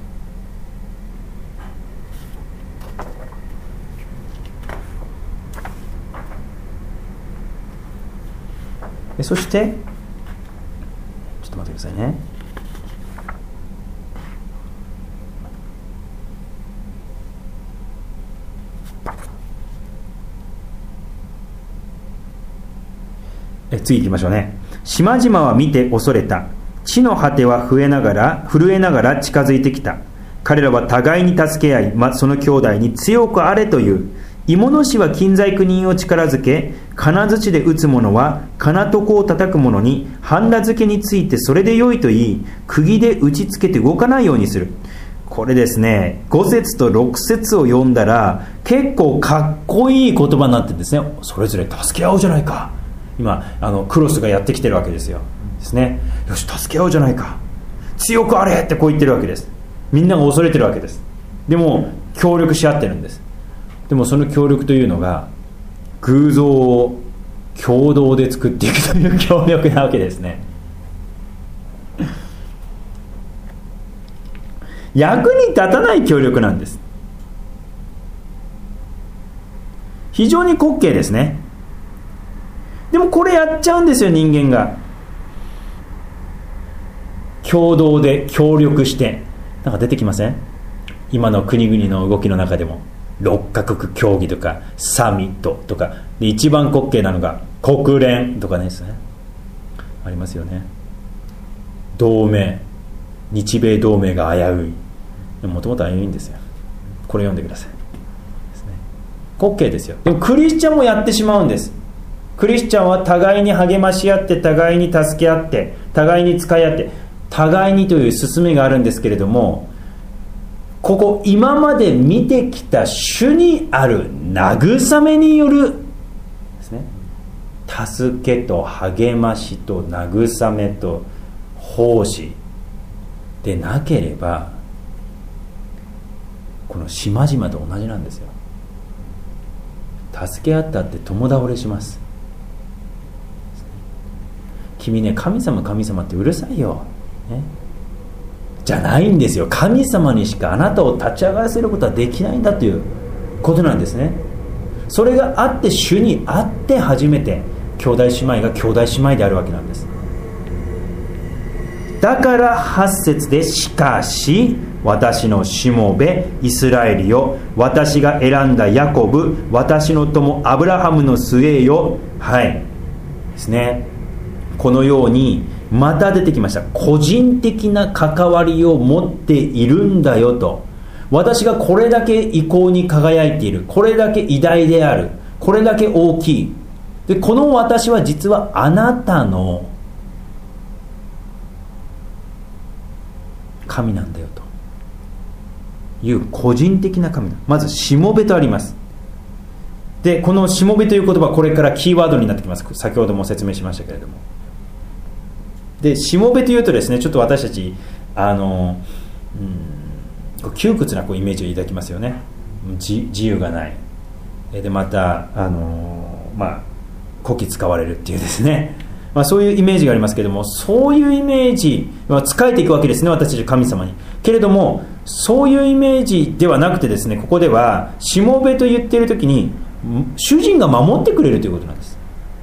そしてちょっと待ってくださいね。え次行きましょうね。島々は見て恐れた。地の果ては震えながら震えながら近づいてきた。彼らは互いに助け合い、ま、その兄弟に強くあれという。 芋の師は金細工人を力づけ、金槌で打つ者は金床を叩く者にハンダ付けについてそれでよいと言い、釘で打ちつけて動かないようにする。これですね、ご節とろく節を読んだら結構かっこいい言葉になってるんですね。それぞれ助け合おうじゃないか。今あのクロスがやってきてるわけですよ。ですね。よし、助け合おうじゃないか。強くあれってこう言ってるわけです。みんなが恐れてるわけです。でも協力し合ってるんです。でもその協力というのが偶像を共同で作っていくという協力なわけですね。役に立たない協力なんです。非常に滑稽ですね。でもこれやっちゃうんですよ、人間が。共同で協力して、なんか出てきません？今の国々の動きの中でもろっカ国協議とかサミットとかで、一番滑稽なのが国連とかですね、ありますよね。同盟、日米同盟が危うい。もともと危ういんですよ。これ読んでくださいですね。滑稽ですよ。でもクリスチャンもやってしまうんです。クリスチャンは互いに励まし合って、互いに助け合って、互いに使い合って、互いにという勧めがあるんですけれども、ここ今まで見てきた主にある慰めによるですね、助けと励ましと慰めと奉仕でなければ、この島々と同じなんですよ。助け合ったって共倒れします。君ね、神様神様ってうるさいよ、ね、じゃないんですよ。神様にしかあなたを立ち上がらせることはできないんだということなんですね。それがあって、主にあって初めて兄弟姉妹が兄弟姉妹であるわけなんです。だからはち節で、しかし私のしもべイスラエルよ、私が選んだヤコブ、私の友アブラハムの末よ、はいですね。このようにまた出てきました。個人的な関わりを持っているんだよと。私がこれだけ意向に輝いている、これだけ偉大である、これだけ大きいで、この私は実はあなたの神なんだよという個人的な神だ。まずしもべとあります。でこのしもべという言葉、これからキーワードになってきます。先ほども説明しましたけれども、でしもべというとですね、ちょっと私たちあの、うん、窮屈なこうイメージを抱きますよね。自, 自由がないで、またあの、まあ、こき使われるっていうですね、まあ、そういうイメージがありますけれども、そういうイメージは仕えていくわけですね、私たち神様に。けれどもそういうイメージではなくてですね、ここではしもべと言っている時に主人が守ってくれるということなんです。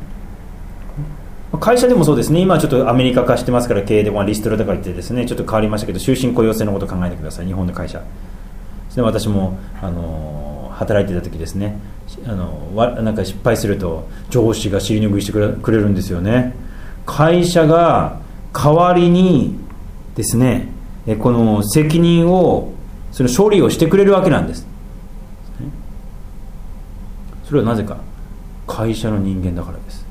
会社でもそうですね。今はちょっとアメリカ化してますから、経営でもリストラとか言ってですね、ちょっと変わりましたけど、終身雇用制のことを考えてください。日本の会社で、私もあの働いていた時ですね、あのなんか失敗すると上司が尻拭いしてくれ、くれるんですよね。会社が代わりにですね、この責任を、その処理をしてくれるわけなんです。それはなぜか、会社の人間だからです。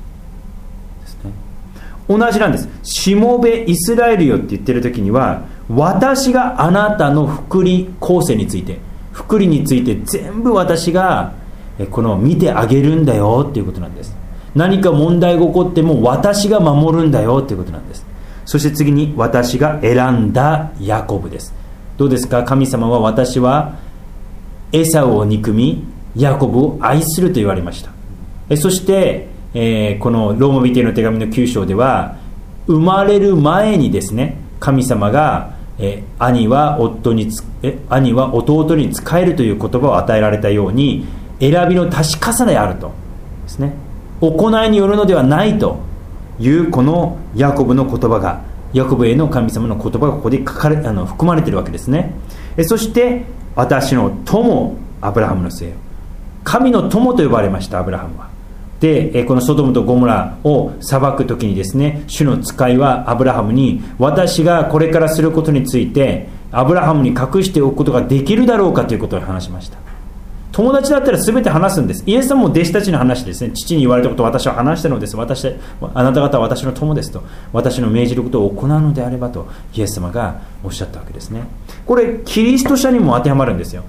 同じなんです。しもべイスラエルよって言ってる時には、私があなたの福利厚生について、福利について全部私がこの見てあげるんだよっていうことなんです。何か問題が起こっても私が守るんだよっていうことなんです。そして次に、私が選んだヤコブです。どうですか？神様は、私はエサウを憎みヤコブを愛すると言われました。えそしてえー、このローマ人への手紙のきゅう章では、生まれる前にですね、神様が、えー、兄は夫につえ兄は弟に仕えるという言葉を与えられたように、選びの確かさであるとですね、行いによるのではないというこのヤコブの言葉が、ヤコブへの神様の言葉がここで書かれあの含まれているわけですね。えそして私の友アブラハムの末よ、神の友と呼ばれました。アブラハムはで、このソドムとゴモラを裁くときにですね、主の使いはアブラハムに、私がこれからすることについてアブラハムに隠しておくことができるだろうかということを話しました。 友達だったら全て話すんです。イエス様も弟子たちに話してですね、父に言われたことを私は話したのです。私あなた方は私の友ですと、私の命じることを行うのであればとイエス様がおっしゃったわけですね。これキリスト者にも当てはまるんですよ。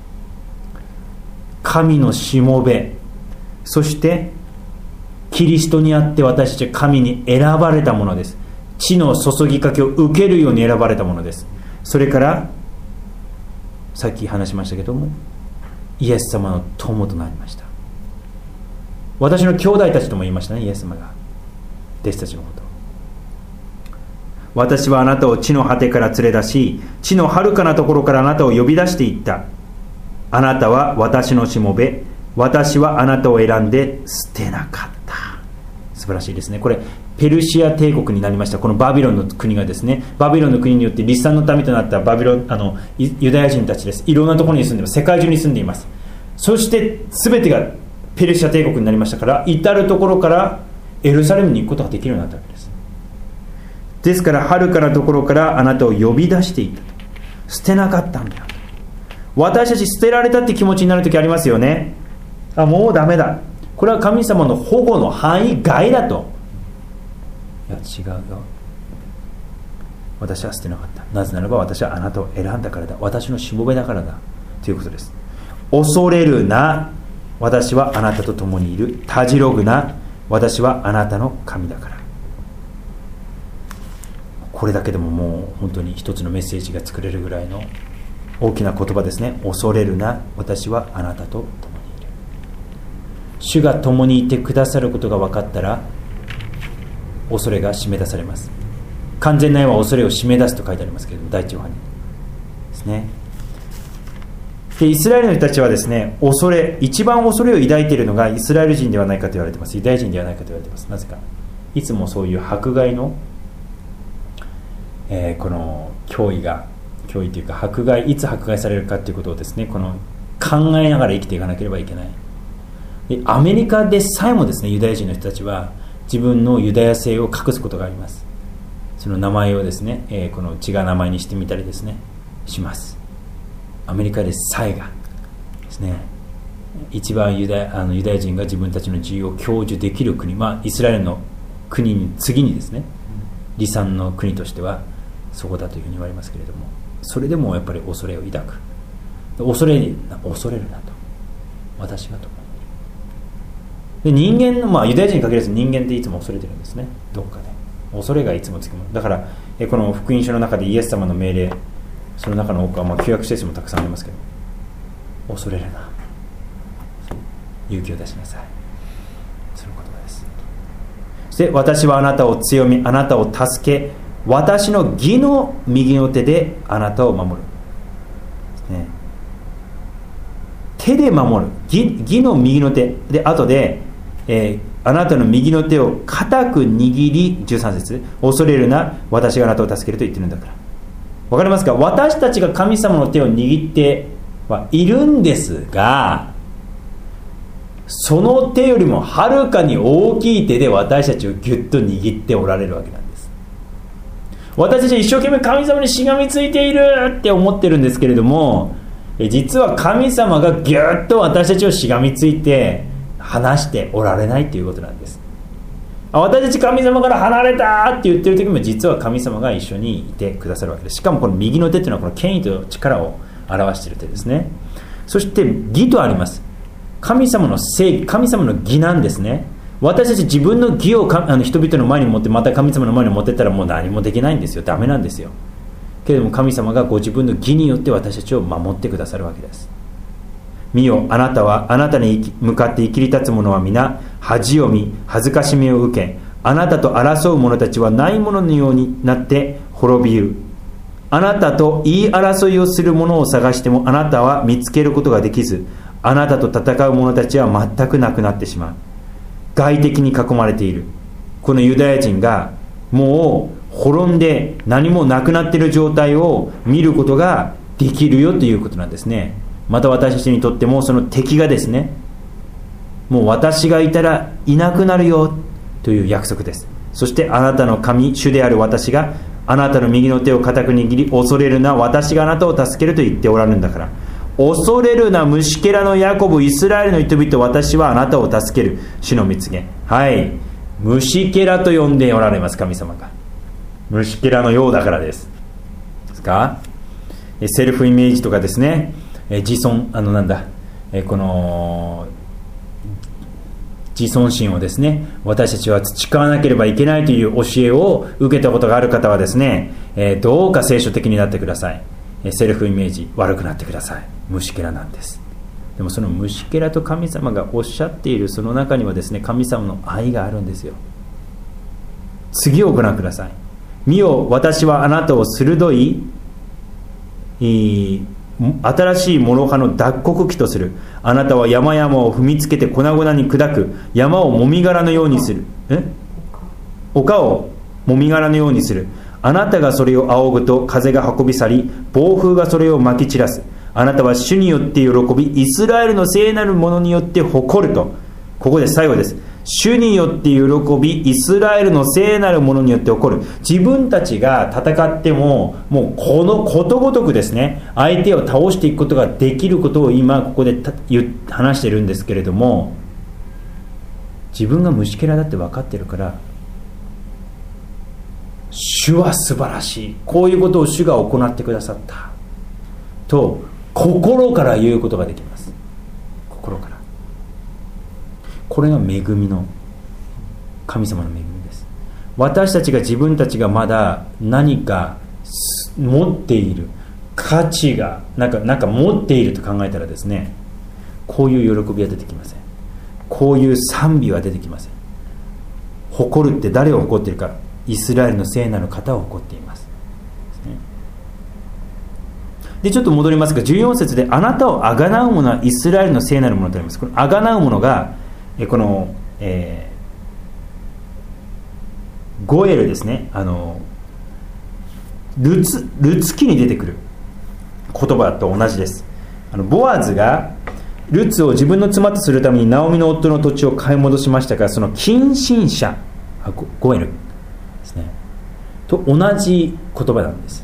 神のしもべ、そしてキリストにあって私たちは神に選ばれたものです。地の注ぎかけを受けるように選ばれたものです。それからさっき話しましたけども、イエス様の友となりました。私の兄弟たちとも言いましたね、イエス様が弟子たちのこと。私はあなたを地の果てから連れ出し、地の遥かなところからあなたを呼び出していった。あなたは私のしもべ、私はあなたを選んで捨てなかった。素晴らしいですね。これペルシア帝国になりました。このバビロンの国がですね、バビロンの国によって立産の民となったバビロンあのユダヤ人たちです。いろんなところに住んでいます。世界中に住んでいます。そして全てがペルシア帝国になりましたから、至るところからエルサレムに行くことができるようになったわけです。ですから遥かなところからあなたを呼び出していったと。捨てなかったんだよ。私たち捨てられたって気持ちになるときありますよね。あ、もうダメだ、これは神様の保護の範囲外だと。いや違うよ、私は捨てなかった。なぜならば私はあなたを選んだからだ、私のしもべだからだということです。恐れるな、私はあなたと共にいる。たじろぐな、私はあなたの神だから。これだけでももう本当に一つのメッセージが作れるぐらいの大きな言葉ですね。恐れるな、私はあなたと共にいる。主が共にいてくださることが分かったら、恐れが締め出されます。完全な愛は恐れを締め出すと書いてありますけれども、第一ヨハネですね。でイスラエルの人たちはですね、恐れ一番恐れを抱いているのがイスラエル人ではないかと言われています。ユダヤ人ではないかと言われています。なぜか、いつもそういう迫害の、えー、この脅威が脅威というか迫害、いつ迫害されるかということをですね、この考えながら生きていかなければいけない。でアメリカでさえもですね、ユダヤ人の人たちは自分のユダヤ性を隠すことがあります。その名前をですね、えー、この違う名前にしてみたりですねします。アメリカでさえがですね、一番ユダヤ、あのユダヤ人が自分たちの自由を享受できる国、まあイスラエルの国に次にですね、離散の国としてはそこだというふうに言われますけれども、それでもやっぱり恐れを抱く。恐れに恐れるなと、私がと。で人間の、まあユダヤ人に限らず人間っていつも恐れてるんですね、どこかで。恐れがいつもつきものだから、えこの福音書の中でイエス様の命令、その中の多くは、まあ旧約聖書もたくさんありますけど、恐れるな、勇気を出しなさい、その言葉です。そして私はあなたを強み、あなたを助け、私の義の右の手であなたを守る、ね、手で守る、 義, 義の右の手で、後で、えー、あなたの右の手を固く握り、じゅうさん節、恐れるな、私があなたを助けると言ってるんだから。わかりますか？私たちが神様の手を握ってはいるんですが、その手よりもはるかに大きい手で私たちをギュッと握っておられるわけなんです。私たちは一生懸命神様にしがみついているって思ってるんですけれども、実は神様がギュッと私たちをしがみついて離しておられないということなんです。私たち神様から離れたって言ってる時も、実は神様が一緒にいてくださるわけです。しかもこの右の手というのはこの権威と力を表している手ですね。そして義とあります。神様の正義、神様の義なんですね。私たち自分の義をあの人々の前に持って、また神様の前に持ってったらもう何もできないんですよ。ダメなんですよ。けれども神様がご自分の義によって私たちを守ってくださるわけです。見よ、あなたは、あなたに向かって生きり立つ者は皆恥を見、恥ずかしめを受け、あなたと争う者たちはないもののようになって滅びゆる。あなたと言い争いをする者を探してもあなたは見つけることができず、あなたと戦う者たちは全くなくなってしまう。外敵に囲まれているこのユダヤ人がもう滅んで何もなくなっている状態を見ることができるよということなんですね。また私たちにとってもその敵がですね、もう私がいたらいなくなるよという約束です。そしてあなたの神主である私があなたの右の手を固く握り、恐れるな、私があなたを助けると言っておられるんだから、 恐れるな虫けらのヤコブ、イスラエルの人々、私はあなたを助ける、主の蜜げ。はい、虫けらと呼んでおられます、神様が。虫けらのようだからですですか。セルフイメージとかですね、自尊、あのなんだ、この自尊心をですね、私たちは培わなければいけないという教えを受けたことがある方はですね、どうか聖書的になってください。セルフイメージ悪くなってください。虫けらなんです。でもその虫けらと神様がおっしゃっているその中にはですね、神様の愛があるんですよ。次をご覧ください。見よ、私はあなたを鋭い、新しい諸刃の脱穀機とする。あなたは山々を踏みつけて粉々に砕く。山をもみ殻のようにする。え丘をもみ殻のようにする。あなたがそれを仰ぐと風が運び去り、暴風がそれをまき散らす。あなたは主によって喜び、イスラエルの聖なるものによって誇ると。ここで最後です。主によって喜び、イスラエルの聖なるものによって誇る。自分たちが戦っても、もうこのことごとくですね、相手を倒していくことができることを今ここで話しているんですけれども、自分が虫けらだって分かってるから、主は素晴らしい、こういうことを主が行ってくださったと心から言うことができます。心から。これが恵みの、神様の恵みです。私たちが自分たちがまだ何か持っている価値がなんか、なんか持っていると考えたらですね、こういう喜びは出てきません。こういう賛美は出てきません。誇るって誰を誇っているか、イスラエルの聖なる方を誇っています。でちょっと戻りますが、じゅうよん節であなたをあがなう者はイスラエルの聖なるものとあります。このあがなう者がこの、えー、ゴエルですね、あのルツルツ記に出てくる言葉と同じです。あのボアズがルツを自分の妻とするためにナオミの夫の土地を買い戻しましたが、その近親者ゴエルですねと同じ言葉なんです。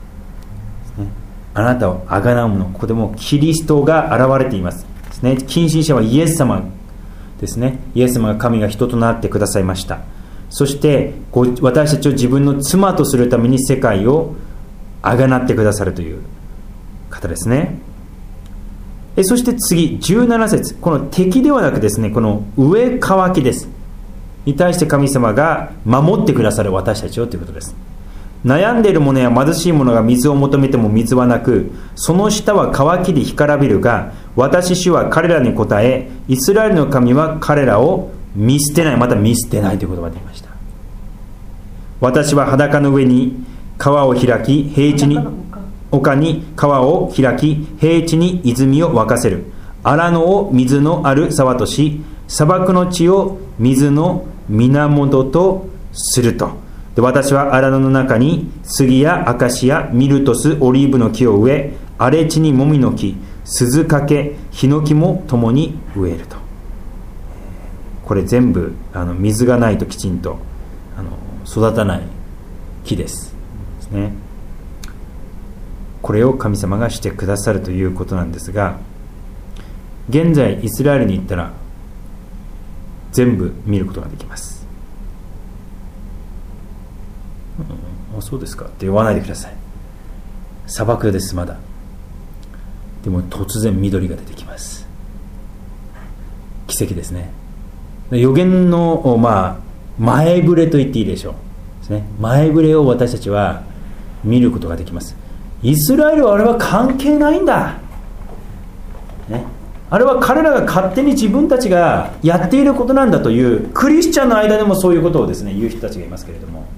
あなたをあがなう者、ここでもキリストが現れていますですね。近親者はイエス様ですね。イエス様が神が人となってくださいました。そして私たちを自分の妻とするために世界をあがなってくださるという方ですね。えそして次じゅうなな節、この敵ではなくですね、この上乾きですに対して神様が守ってくださる私たちをということです。悩んでいる者や貧しい者が水を求めても水はなく、その下は乾きで干からびるが、私主は彼らに答え、イスラエルの神は彼らを見捨てない、また見捨てないという言葉が出ました。私は裸の上に川を開き、平地に丘に川を開き、平地に泉を沸かせる。荒野を水のある沢とし、砂漠の地を水の源とすると。で私は荒野の中に杉やアカシア、ミルトス、オリーブの木を植え、荒れ地にもみの木、鈴掛、ヒノキも共に植えると。これ全部あの水がないときちんとあの育たない木ですですね。これを神様がしてくださるということなんですが、現在イスラエルに行ったら全部見ることができます。うん、そうですかって言わないでください。砂漠です。まだでも突然緑が出てきます。奇跡ですね。予言の、まあ、前触れと言っていいでしょうですね。前触れを私たちは見ることができます。イスラエルはあれは関係ないんだ、ね、あれは彼らが勝手に自分たちがやっていることなんだというクリスチャンの間でもそういうことをですね言う人たちがいますけれども、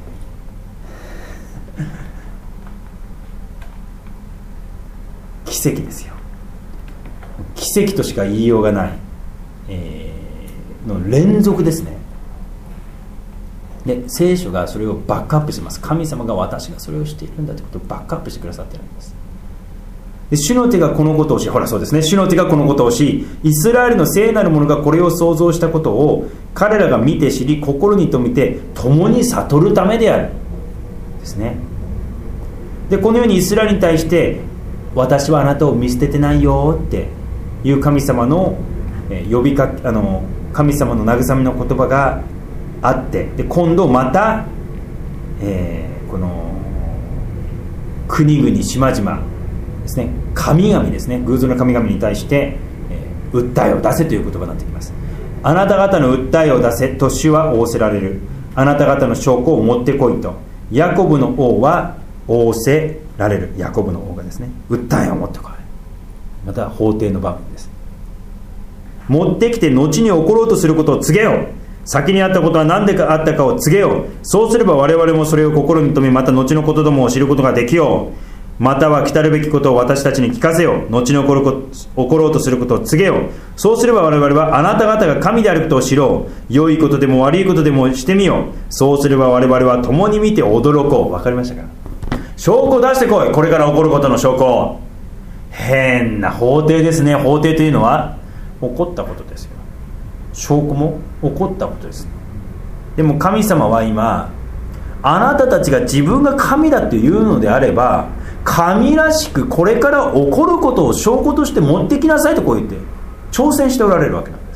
奇跡ですよ。奇跡としか言いようがない、えー、の連続ですね。で聖書がそれをバックアップします。神様が私がそれをしているんだということをバックアップしてくださっているんです。で主の手がこのことをし、ほらそうですね、主の手がこのことをし、イスラエルの聖なる者がこれを創造したことを彼らが見て知り、心に留めて共に悟るためであるですね。でこのようにイスラエルに対して私はあなたを見捨ててないよっていう神様の呼びかあの神様の慰めの言葉があって、で今度また、えー、この国々島々ですね、神々ですね、偶像の神々に対して、えー、訴えを出せという言葉になってきます。あなた方の訴えを出せと主は仰せられる。あなた方の証拠を持ってこいとヤコブの王は仰せられる。ヤコブの王がですね、訴えを持ってこい。また法廷の場面です。持ってきて後に起ころうとすることを告げよう。先にあったことは何でかあったかを告げよう。そうすれば我々もそれを心に留め、また後のことどもを知ることができよう。または来たるべきことを私たちに聞かせよう。後に起こるこ起ころうとすることを告げよう。そうすれば我々はあなた方が神であることを知ろう。良いことでも悪いことでもしてみよう。そうすれば我々は共に見て驚こう。わかりましたか？証拠を出してこい。これから起こることの証拠を。変な法廷ですね。法廷というのは起こったことですよ。証拠も起こったことです。でも神様は今、あなたたちが自分が神だというのであれば、神らしくこれから起こることを証拠として持ってきなさいとこう言って挑戦しておられるわけなんです。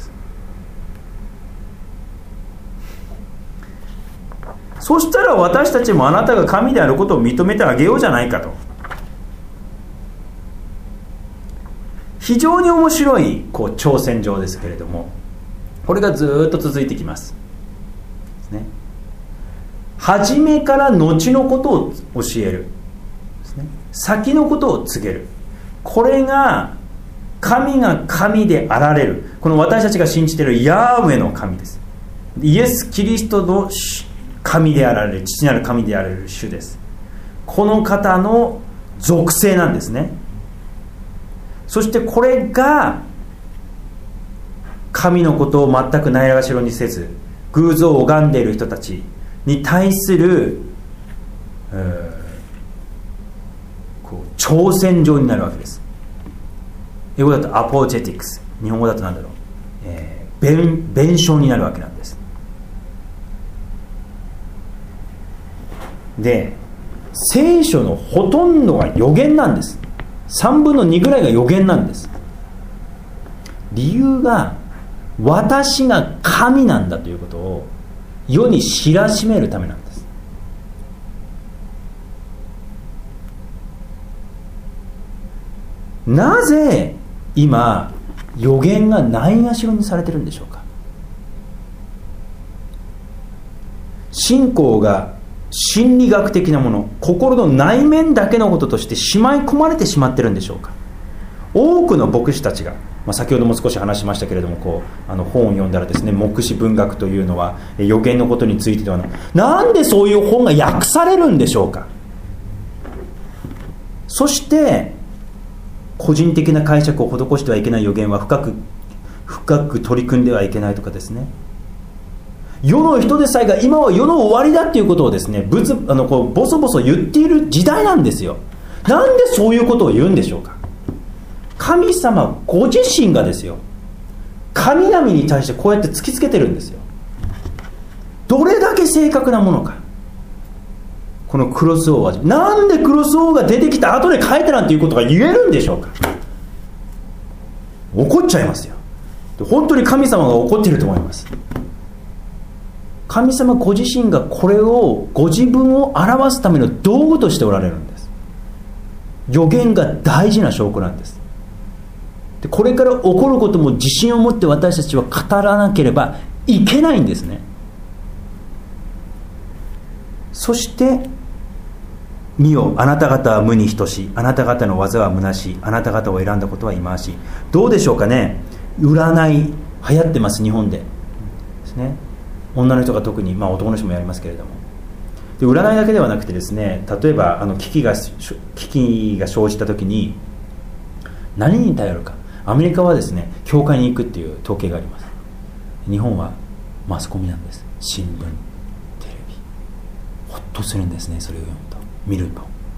そしたら私たちもあなたが神であることを認めてあげようじゃないかと。非常に面白いこう挑戦状ですけれども、これがずっと続いてきます。ですね。初めから後のことを教える。ですね。先のことを告げる。これが神が神であられる。この私たちが信じているヤーウェの神です。イエス・キリストの神であられる、父なる神であられる主です。この方の属性なんですね。そしてこれが神のことを全くないがしろにせず、偶像を拝んでいる人たちに対するこう挑戦状になるわけです。英語だとアポジェティクス、日本語だと何だろう、えー、弁, 弁証になるわけなんです。で、聖書のほとんどが予言なんです。さんぶんのにぐらいが予言なんです。理由が私が神なんだということを世に知らしめるためなんです。なぜ今予言がないがしろにされてるんでしょうか。信仰が心理学的なもの、心の内面だけのこととしてしまい込まれてしまってるんでしょうか。多くの牧師たちが、まあ、先ほども少し話しましたけれども、こうあの本を読んだらですね、牧師文学というのは予言のことについてではなく、なんでそういう本が訳されるんでしょうか。そして個人的な解釈を施してはいけない予言は深く深く取り組んではいけないとかですね、世の人でさえが今は世の終わりだっていうことをですね、ぶつあのこうボソボソ言っている時代なんですよ。なんでそういうことを言うんでしょうか。神様ご自身がですよ、神々に対してこうやって突きつけてるんですよ。どれだけ正確なものか。このクロスオーはなんでクロスオーが出てきた後で書いたなんていうことが言えるんでしょうか。怒っちゃいますよ。本当に神様が怒っていると思います。神様ご自身がこれをご自分を表すための道具としておられるんです。予言が大事な証拠なんです。でこれから起こることも自信を持って私たちは語らなければいけないんですね。そして見よ、あなた方は無に等しい、あなた方の技は虚しい、あなた方を選んだことは忌まわしい。どうでしょうかね。占い流行ってます、日本でですね。女の人が特に、まあ、男の人もやりますけれども、で占いだけではなくてですね、例えばあの危機が危機が生じた時に何に頼るか。アメリカはですね、教会に行くっていう統計があります。日本はマスコミなんです。新聞、テレビ。ほっとするんですね、それを読むと見ると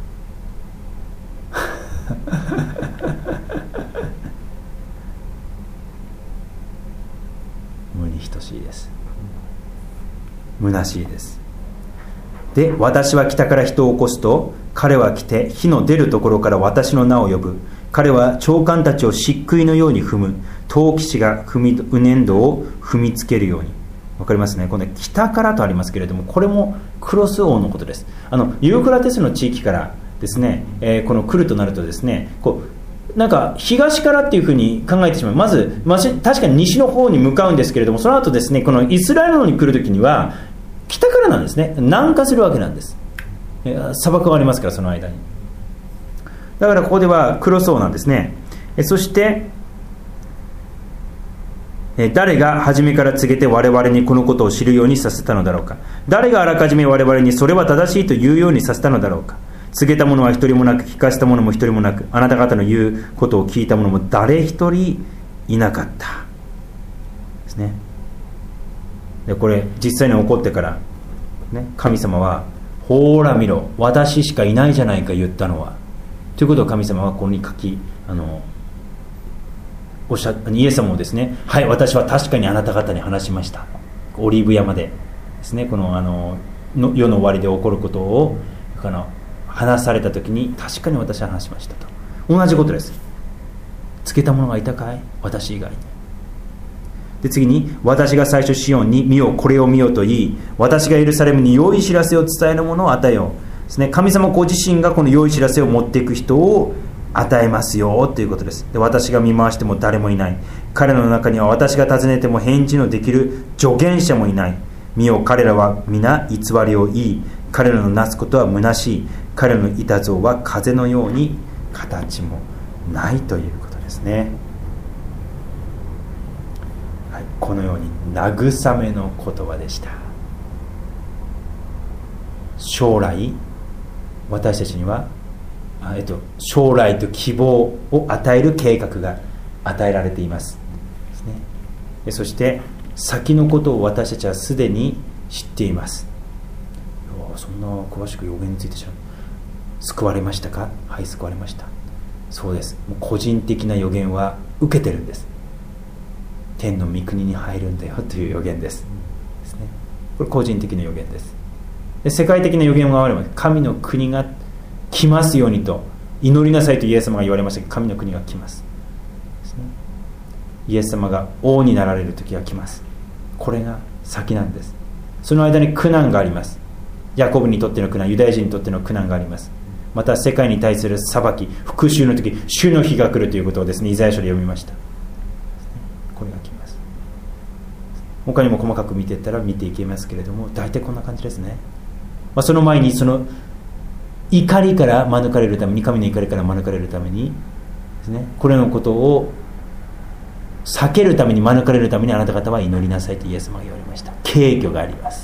無に等しいです。虚しいです。で、私は北から人を起こすと彼は来て火の出るところから私の名を呼ぶ。彼は長官たちを漆喰のように踏む。陶器師が踏みう粘土を踏みつけるように。わかりますね。この北からとありますけれども、これもクロス王のことです。あのユーフラテスの地域からですね、えー、この来るとなるとですね、こうなんか東からっていうふうに考えてしまう。まず、まあ、確かに西の方に向かうんですけれども、その後ですね、このイスラエルのに来るときには北からなんですね。南下するわけなんです。砂漠がありますから、その間に。だからここではクロス王なんですね。そして誰が初めから告げて我々にこのことを知るようにさせたのだろうか。誰があらかじめ我々にそれは正しいと言うようにさせたのだろうか。告げた者は一人もなく、聞かせた者も一人もなく、あなた方の言うことを聞いた者も誰一人いなかったですね。でこれ実際に起こってから、ね、神様はほーら見ろ、私しかいないじゃないか言ったのはということを神様はここに書き、あのおっしゃイエス様もですね、はい、私は確かにあなた方に話しました。オリーブ山でですね、このあのの世の終わりで起こることをこの話された時に、確かに私は話しましたと。同じことです。告げた者がいたかい、私以外に。で次に、私が最初シオンに見よ、これを見よと言い、私がエルサレムに良い知らせを伝えるものを与えようですね。神様ご自身がこの良い知らせを持っていく人を与えますよということです。で私が見回しても誰もいない。彼らの中には私が尋ねても返事のできる助言者もいない。見よ、彼らは皆偽りを言い、彼らのなすことは虚しい。彼らのいた像は風のように形もないということですね。はい、このように慰めの言葉でした。将来私たちにはえっと、将来と希望を与える計画が与えられていますですね。でそして先のことを私たちはすでに知っています。そんな詳しく予言について知らない。救われましたか？はい、救われました。そうです。もう個人的な予言は受けてるんです。天の御国に入るんだよという予言です、ですね。これ個人的な予言です。で世界的な予言があれば、神の国が来ますようにと祈りなさいとイエス様が言われましたけど、神の国が来ますですね。イエス様が王になられる時が来ます。これが先なんです。その間に苦難があります。ヤコブにとっての苦難、ユダヤ人にとっての苦難があります。また世界に対する裁き、復讐の時、主の日が来るということをですね、イザヤ書で読みました。これが来ます。他にも細かく見ていったら見ていけますけれども、大体こんな感じですね。まあ、その前にその怒りから免れるために、神の怒りから免れるためにですね、これのことを避けるために、免れるためにあなた方は祈りなさいとイエス様が言われました。敬虚があります。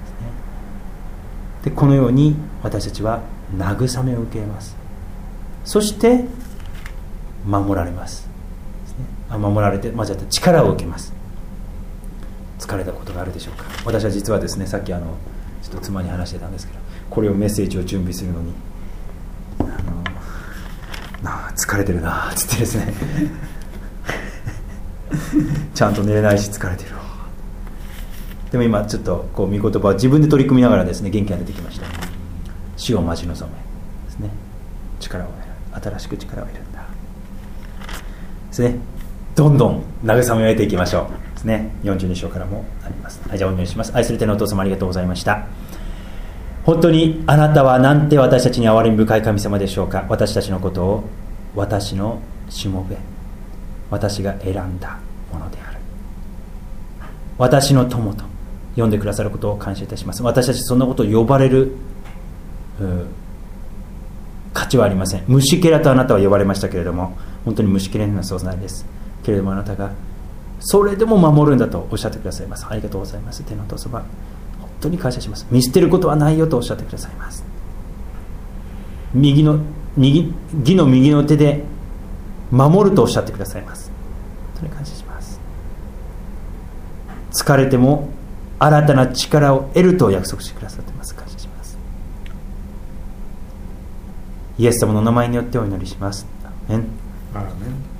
でこのように私たちは慰めを受けます。そして守られます。あ守られて、間違った力を受けます。疲れたことがあるでしょうか。私は実はですね、さっきあのちょっと妻に話してたんですけど、これをメッセージを準備するのにあのなあ疲れてるなあつってですねちゃんと寝れないし疲れてる。でも今ちょっとこう御言葉を自分で取り組みながらですね、元気が出てきました。死を待ち望めですね。力を得る、新しく力を得るんだですね。どんどん慰めを得ていきましょうですね。よんじゅうに章からもあります。はい、じゃあお願いします。愛する天のお父様、ありがとうございました。本当にあなたはなんて私たちに憐れみ深い神様でしょうか。私たちのことを私のしもべ、私が選んだものである、私の友と呼んでくださることを感謝いたします。私たちそんなことを呼ばれる価値はありません。虫けらとあなたは呼ばれましたけれども、本当に虫けらにはそうないですけれども、あなたがそれでも守るんだとおっしゃってくださいます。ありがとうございます。天のお父様、本当に感謝します。見捨てることはないよとおっしゃってくださいます。右の右義の右の手で守るとおっしゃってくださいます。本当に感謝します。疲れても新たな力を得ると約束してくださっています。感謝します。イエス様の名前によってお祈りします。アーメン。アーメン。